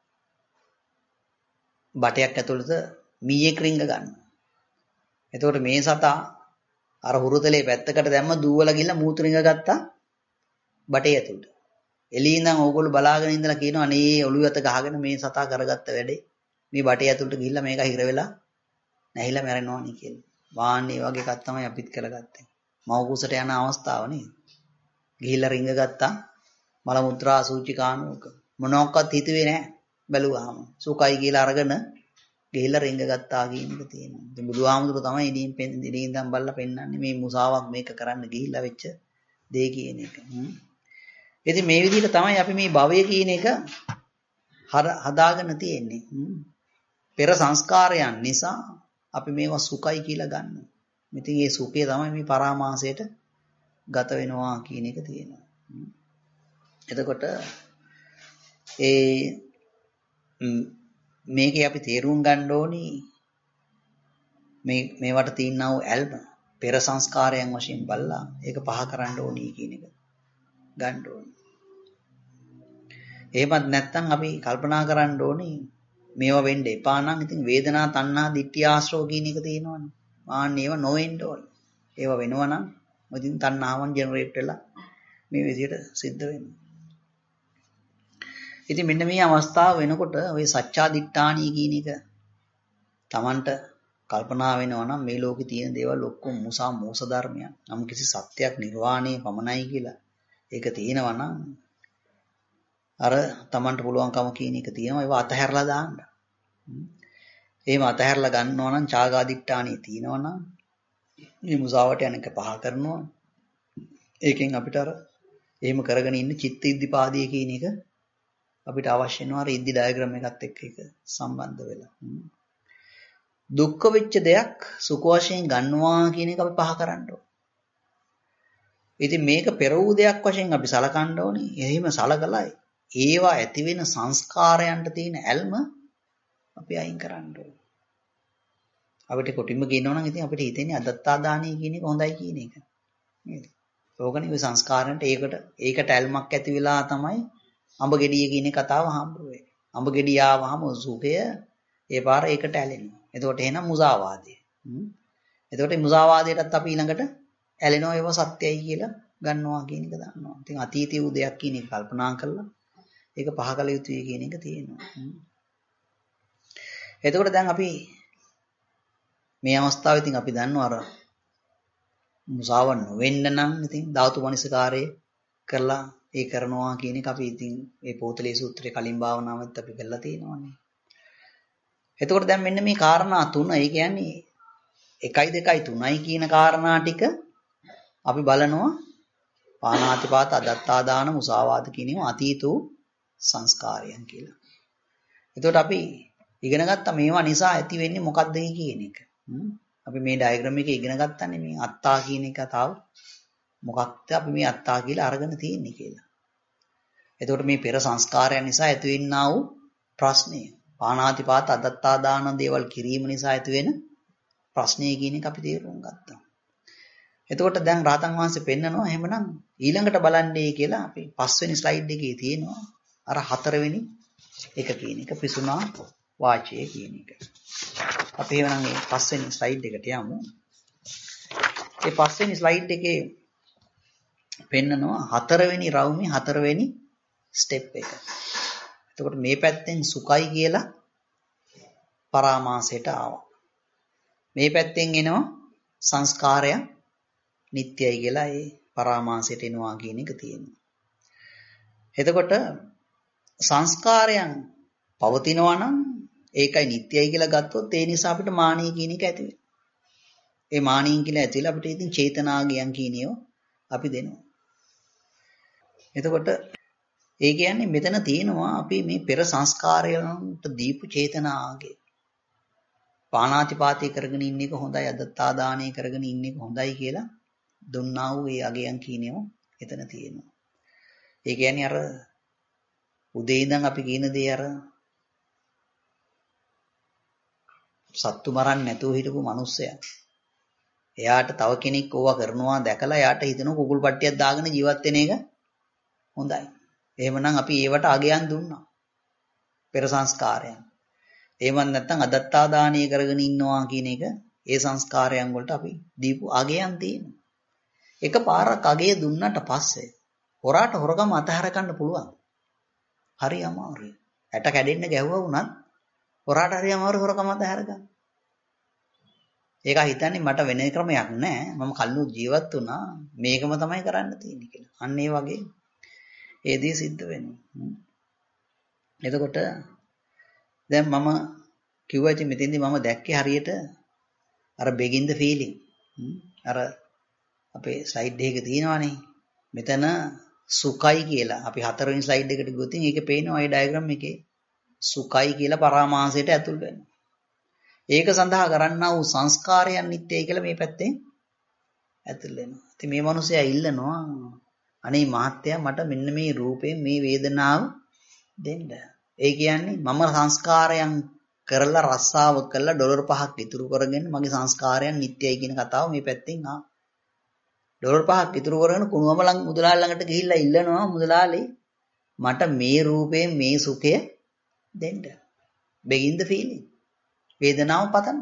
බටයක් ඇතුළත මීයක් රිංග ගන්නවා. එතකොට මේ සතා අර හුරුතලේ පැත්තකට දැම්ම දූවලා ගිහලා මූතු රිංග ගත්තා බටේ ඇතුළට. එළියෙන් ඉඳන් ඕගොල්ලෝ බලාගෙන ඉඳලා කියනවා අනේ ඔළුව අත ගහගෙන මේ සතා කරගත්ත වැඩේ මේ බටේ ඇතුළට ගිහිල්ලා මේක හිර වෙලා නැහිලා මැරෙනවා නේ කියලා. වාන්නේ වගේ එකක් තමයි අපිත් කරගත්තේ. මව කුසට යන අවස්ථාව නේද? ගිහිල්ලා රිංග ගත්තා මල මුත්‍රා සූචි කාණුවක මොනක්වත් හිතුවේ නැහැ බැලුවාම සුඛයි කියලා අරගෙන ගිහිල්ලා රිංග ගත්තා කියන එක තියෙනවා. ඉතින් බුදුහාමුදුරුවෝ තමයි ඉදින් ඉඳන් බල්ලා පෙන්නන්නේ මේ මුසාවක් මේක කරන්න ගිහිල්ලා වෙච්ච දේ කියන එක. ඉතින් මේ විදිහට තමයි අපි මේ භවය කියන එක හදාගෙන තියෙන්නේ. පෙර සංස්කාරයන් නිසා අපි මේවා සුඛයි කියලා ගන්නවා. ඉතින් මේ සුඛය තමයි මේ පරාමාසයට ගත වෙනවා කියන එක තියෙනවා. එතකොට මේකේ අපි තේරුම් ගන්න ඕනි මේවට තියෙනා වූ ඇල්ම පෙර සංස්කාරයන් වශයෙන් බලලා ඒක පහ කරන්න ඕනි කියන එක ගන්න ඕනි. එහෙමත් නැත්නම් අපි කල්පනා කරන්න ඕනි මේවා වෙන්න එපා නම් ඉතින් වේදනා තණ්හා දිට්ඨි ආශ්‍රව කියන එක තියෙනවනේ. ආන්න ඒවා නොවෙන්න ඕනේ. ඒවා වෙනවා නම් ඉතින් තණ්හාවන් ජෙනරේට් වෙලා මේ විදිහට සිද්ධ වෙනවා. ඉතින් මෙන්න මේ අවස්ථාව වෙනකොට ওই සච්චාදිට්ඨානී කියන එක Tamanට කල්පනා වෙනවා නම් මේ ලෝකේ තියෙන දේවල් ඔක්කොම මුසා මෝස ධර්මයක්. නම් කිසි සත්‍යයක් නිර්වාණය පමණයි කියලා ඒක තියෙනවා නම් අර Tamanට පුළුවන්කම කියන එක තියෙනවා ඒවා අතහැරලා දාන්න. එහෙම අතහැරලා ගන්නවා නම් ඡාගාදිට්ඨානී තියෙනවා නම් මේ මුසාවට යන එක පහ කරනවා. ඒකෙන් අපිට අර එහෙම කරගෙන ඉන්න චිත්ත ඉද්ධිපාදිය කියන එක අපිට අවශ්‍ය වෙනවා අර ඉද්ධි ඩයග්‍රෑම් එකත් එක්ක ඒක සම්බන්ධ වෙලා. දුක්ඛ වෙච්ච දෙයක් සුඛ වශයෙන් ගන්නවා කියන එක අපි පහ කරන්න ඕන. ඉතින් මේක පෙර වූ දෙයක් වශයෙන් අපි සලකන්න ඕනේ. එහෙම සලකලා ඒවා ඇති වෙන සංස්කාරයන්ට තියෙන ඇල්ම අපි අයින් කරන්න ඕනේ. අපිට කොටින්ම කියනවා නම් ඉතින් අපිට හිතෙන්නේ අදත්තා දානයි කියන එක හොඳයි කියන එක. නේද? ඕකනේ ඔය සංස්කාරයන්ට ඒකට ඇල්මක් ඇති වෙලා තමයි අඹ ගෙඩිය කියන කතාව හම්බ වෙන්නේ. අඹ ගෙඩිය ආවම සුඛය ඒ පාර ඒකට ඇලෙනවා. එතකොට එහෙනම් මුසාවාදය. එතකොට මුසාවාදයටත් අපි ඊළඟට ඇලෙනවා ඒව සත්‍යයි කියලා ගන්නවා කියන එක දන්නවා. ඉතින් අතීතයේ වූ දෙයක් කියන එක කල්පනා කරලා ඒක පහ කළ යුතුයි කියන එක තියෙනවා. එතකොට දැන් අපි මේ අවස්ථාවේ ඉතින් අපි දන්නවා අර මුසාව නොවෙන්න නම් ඉතින් ධාතු මනසිකාරය කරලා ඒ කරනවා කියන එක අපි ඉතින් මේ පොතලේ සූත්‍රයේ කලින් භාවනාවෙත් අපි කරලා තියෙනවානේ. එතකොට දැන් මෙන්න මේ කාරණා තුන ඒ කියන්නේ 1 2 3යි කියන කාරණා ටික අපි බලනවා පාණාතිපාත අදත්තා දාන මුසාවාද කියන ඒවා අතීත වූ සංස්කාරයන් කියලා. එතකොට අපි ඉගෙන ගත්ත මේවා නිසා ඇති වෙන්නේ මොකක්ද කියන එක. අපි මේ ඩයග්‍රෑම් එකේ ඉගෙන ගත්තනේ මේ අත්තා කියන එක තාව මොකක්ද අපි මේ අත්තා කියලා අරගෙන තියෙන්නේ කියලා. එතකොට මේ පෙර සංස්කාරයන් නිසා ඇති වෙන්නා වූ ප්‍රශ්නය පාණාතිපාත අදත්තා දාන දේවල් කිරීම නිසා ඇති වෙන ප්‍රශ්නය කියන එක අපි තේරුම් ගත්තා. එතකොට දැන් රාතන් වහන්සේ පෙන්නනවා එහෙමනම් ඊළඟට බලන්නේ කියලා අපි 5 වෙනි ස්ලයිඩ් එකේ තියෙනවා අර 4 වෙනි එක කියන එක පිසුනා වාචය කියන එක. අපි එහෙනම් මේ 5 වෙනි ස්ලයිඩ් එකට යමු. මේ 5 වෙනි ස්ලයිඩ් එකේ පෙන්නනවා 4 වෙනි රවුමේ 4 වෙනි ස්ටෙප් එක. එතකොට මේ පැත්තෙන් සුඛයි කියලා පරාමාසයට ආවා. මේ පැත්තෙන් එනවා සංස්කාරය නිට්ටයයි කියලා ඒ පරාමාසයට එනවා කියන එක තියෙනවා. එතකොට සංස්කාරයන් පවතිනවා නම් ඒකයි නිට්ටයයි කියලා ගත්තොත් ඒ නිසා අපිට මානිය කියන එක ඇති වෙනවා. ඒ මානියෙන් කියලා ඇතිලා අපිට ඉතින් චේතනාගයන් කියන ඒවා අපි දෙනවා. එතකොට ඒ කියන්නේ මෙතන තියෙනවා අපි මේ පෙර සංස්කාරයන්ට දීපු චේතනාගේ පාණාතිපාතී කරගෙන ඉන්න එක හොඳයි අදත්තා දානය කරගෙන ඉන්න එක හොඳයි කියලා දුන්නා වූ ඒ අගයන් කියනවා එතන තියෙනවා. ඒ කියන්නේ අර උදේ ඉඳන් අපි කියන දේ අර සත්තු මරන්න නැතුව හිටපු මිනිස්සයා. එයාට තව කෙනෙක් ඕවා කරනවා දැකලා එයාට හිතෙන කුකුල් පට්ටියක් දාගෙන ජීවත් වෙන එක හොඳයි. එහෙමනම් අපි ඒවට අගයන් දුන්නා. පෙර සංස්කාරයන්. එහෙම නැත්නම් අදත්තා දානීය කරගෙන ඉන්නවා කියන එක ඒ සංස්කාරයන් වලට අපි දීපු අගයන් තියෙනවා. එකපාරක් අගය දුන්නට පස්සේ හොරාට හොරකම අතහැර ගන්න පුළුවන්. හරි අමාරුයි. ඇට කැඩෙන්න ගැහුවා වුණත් හොරාට හරි අමාරු හොරකම අතහැර ගන්න. ඒක හිතන්නේ මට වෙන ක්‍රමයක් නැහැ. මම කල්ලු ජීවත් වුණා. මේකම තමයි කරන්න තියෙන්නේ කියලා. අන්න ඒ වගේ ඒ දේ සිද්ධ වෙනවා. එතකොට දැන් මම කිව්වා ඉතින් මෙතෙන්දී මම දැක්කේ හරියට අර begin the feeling. අර අපේ ස්ලයිඩ් එකේ තියෙනවානේ. මෙතන සුඛයි කියලා. අපි 4 වෙනි ස්ලයිඩ් එකට ගියොත් ඒකේ පේනවා ඒ ඩයග්‍රෑම් එකේ සුඛයි කියලා පරාමාසයට ඇතුල් වෙනවා. ඒක සඳහා කරන්නා වූ සංස්කාරයන් නිට්ටයයි කියලා මේ පැත්තෙන් ඇතුල් වෙනවා. ඉතින් මේ මිනිසයා ඉල්ලනවා අනේ මහත්තයා මට මෙන්න මේ රූපයෙන් මේ වේදනාව දෙන්න. ඒ කියන්නේ මම සංස්කාරයන් කරලා රස්සාව කරලා ඩොලර් 5ක් ඉතුරු කරගෙන මගේ සංස්කාරයන් නිට්ටයයි කියන කතාව මේ පැත්තෙන් ආ. ඩොලර් 5ක් ඉතුරු කරගෙන කුණුවම මුදලාලි ළඟට ගිහිල්ලා ඉල්ලනවා මුදලාලි මට මේ රූපයෙන් මේ සුඛය දෙන්න. begin the feeling. වේදනාව පතන.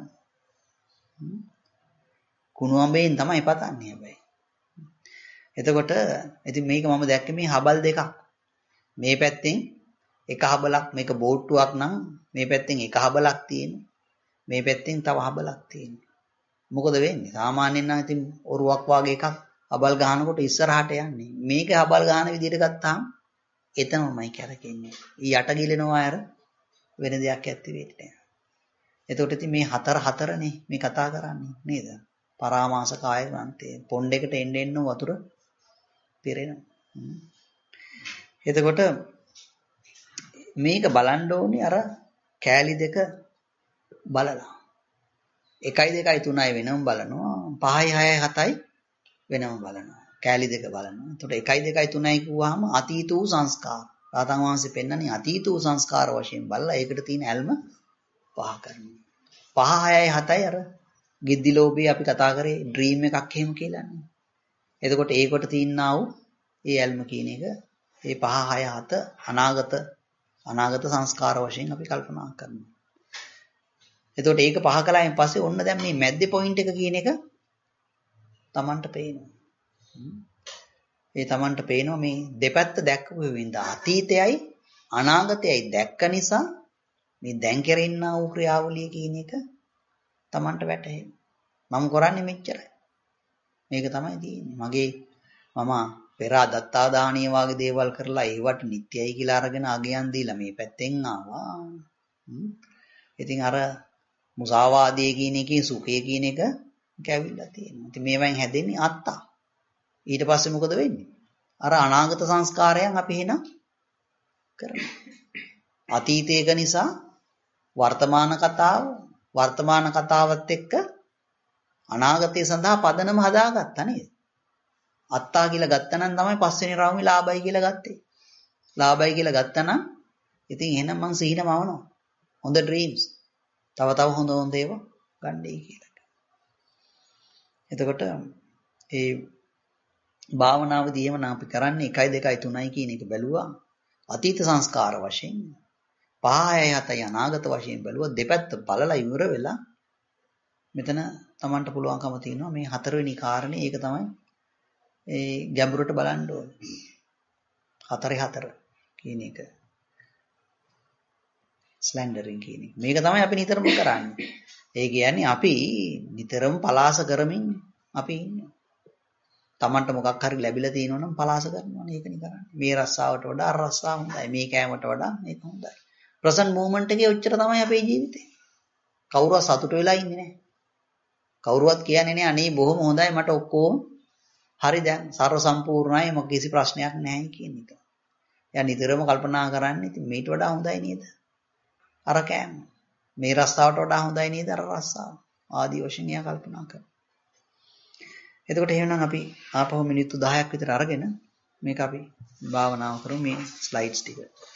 කුණුවඹෙන් තමයි පතන්නේ හැබැයි. එතකොට ඉතින් මේක මම දැක්කේ මේ හබල් දෙකක්. මේ පැත්තෙන් එක හබලක් මේක බෝට්ටුවක් නම් මේ පැත්තෙන් එක හබලක් තියෙනවා. මේ පැත්තෙන් තව හබලක් තියෙනවා. මොකද වෙන්නේ? සාමාන්‍යයෙන් නම් ඉතින් ඔරුවක් වගේ එකක් හබල් ගහනකොට ඉස්සරහට යන්නේ. මේක හබල් ගහන විදිහට ගත්තාම එතනමයි කැරකෙන්නේ. ඊ යට ගිලෙනවා අර වෙන දෙයක් ඇත්ති වෙන්නේ නැහැ. එතකොට ඉතින් මේ හතරනේ මේ කතා කරන්නේ නේද? පරාමාස කාය ග්‍රන්ථය. පොණ්ඩ එකට එන්න එන්න වතුර පිරෙනවා. එතකොට මේක බලන්න ඕනේ අර කෑලි දෙක බලලා. 1 2 3යි වෙනම බලනවා. 5යි 6යි 7යි වෙනම බලනවා. කැලි දෙක බලනවා. එතකොට 1 2 3යි කිව්වහම අතීත වූ සංස්කාර. රාතන් වහන්සේ පෙන්නන්නේ අතීත වූ සංස්කාර වශයෙන් බලලා ඒකට තියෙන ඇල්ම පහ කරනවා. 5 6යි 7යි අර ගිද්දි ලෝභී අපි කතා කරේ ඩ්‍රීම් එකක් එහෙම කියලානේ. එතකොට ඒකට තියෙනා වූ ඒ ඇල්ම කියන එක ඒ 5 6 7 අනාගත සංස්කාර වශයෙන් අපි කල්පනා කරනවා. එතකොට ඒක පහ කළායින් පස්සේ ඔන්න දැන් මේ මැද්දේ පොයින්ට් එක කියන එක Tamanට පේනවා. ඒ Tamanට පේනවා මේ දෙපැත්ත දැක්කපු වෙවින්දා අතීතයයි අනාගතයයි දැක්ක නිසා මේ දැන් කරෙන්නා වූ ක්‍රියාවලිය කියන එක Tamanට වැටහෙනවා. මම කරන්නේ මෙච්චරයි. මේක තමයි තියෙන්නේ. මම පෙර දත්තා දානීය වගේ දේවල් කරලා ඒවට නිත්‍යයි කියලා අරගෙන අගයන් දීලා මේ පැත්තෙන් ආවා. ඉතින් අර මුසාවාදයේ කියන එකේ සුඛය කියන එක කැවිලා තියෙනවා. ඉතින් මේවෙන් හැදෙන්නේ අත්තා. ඊට පස්සේ මොකද වෙන්නේ? අර අනාගත සංස්කාරයන් අපි එන කරනවා. අතීතයක නිසා වර්තමාන කතාවත් එක්ක අනාගතය සඳහා පදනම හදාගත්තා නේද? අත්තා කියලා ගත්තනම් තමයි පස්වෙනි රාමුවේ ලාභයි කියලා ගත්තේ. ලාභයි කියලා ගත්තනම් ඉතින් එහෙනම් මං සිහිනමවනවා. හොඳ ඩ්‍රීම්ස්. තව හොඳ ඒවා ගන්නයි කියලා. එතකොට ඒ භාවනාවදී එහෙම අපි කරන්නේ 1 2 3යි කියන එක බැලුවා අතීත සංස්කාර වශයෙන් 5 6 7යි අනාගත වශයෙන් බැලුවා දෙපැත්ත බලලා ඉවර වෙලා මෙතන Tamanට පුළුවන්කම තියෙනවා මේ 4වෙනි කාරණේ ඒක තමයි ඒ ගැඹුරට බලන්න ඕනේ 4 කියන එක ස්ලෙන්ඩරින් කියන එක මේක තමයි අපි නිතරම කරන්නේ ඒ කියන්නේ අපි නිතරම පලාස කරමින් අපි ඉන්නවා Tamanට මොකක් හරි ලැබිලා තියෙනවා නම් පලාස කරනවානේ ඒකනේ කරන්නේ. මේ රස්සාවට වඩා අර රස්සාව හොඳයි. මේ කෑමට වඩා මේක හොඳයි. ප්‍රසන්ට් මූවමන්ට් එකේ ඔච්චර තමයි අපේ ජීවිතේ. කවුරුවත් සතුට වෙලා ඉන්නේ නැහැ. කවුරුවත් කියන්නේ නැහැ අනේ බොහොම හොඳයි මට ඔක්කොම හරි දැන් සර්ව සම්පූර්ණයි මොක කිසි ප්‍රශ්නයක් නැහැ කියන එක. එයා නිතරම කල්පනා කරන්නේ ඉතින් මේට වඩා හොඳයි නේද? අර කෑම. මේ රස්සාවට වඩා හොඳයි නේද අර රස්සාව? ආදී වශයෙන් එයා කල්පනා කරනවා. එතකොට එහෙනම් අපි ආපහු මිනිත්තු 10ක් විතර අරගෙන මේක අපි භාවනාව කරමු මේ ස්ලයිඩ්ස් ටික.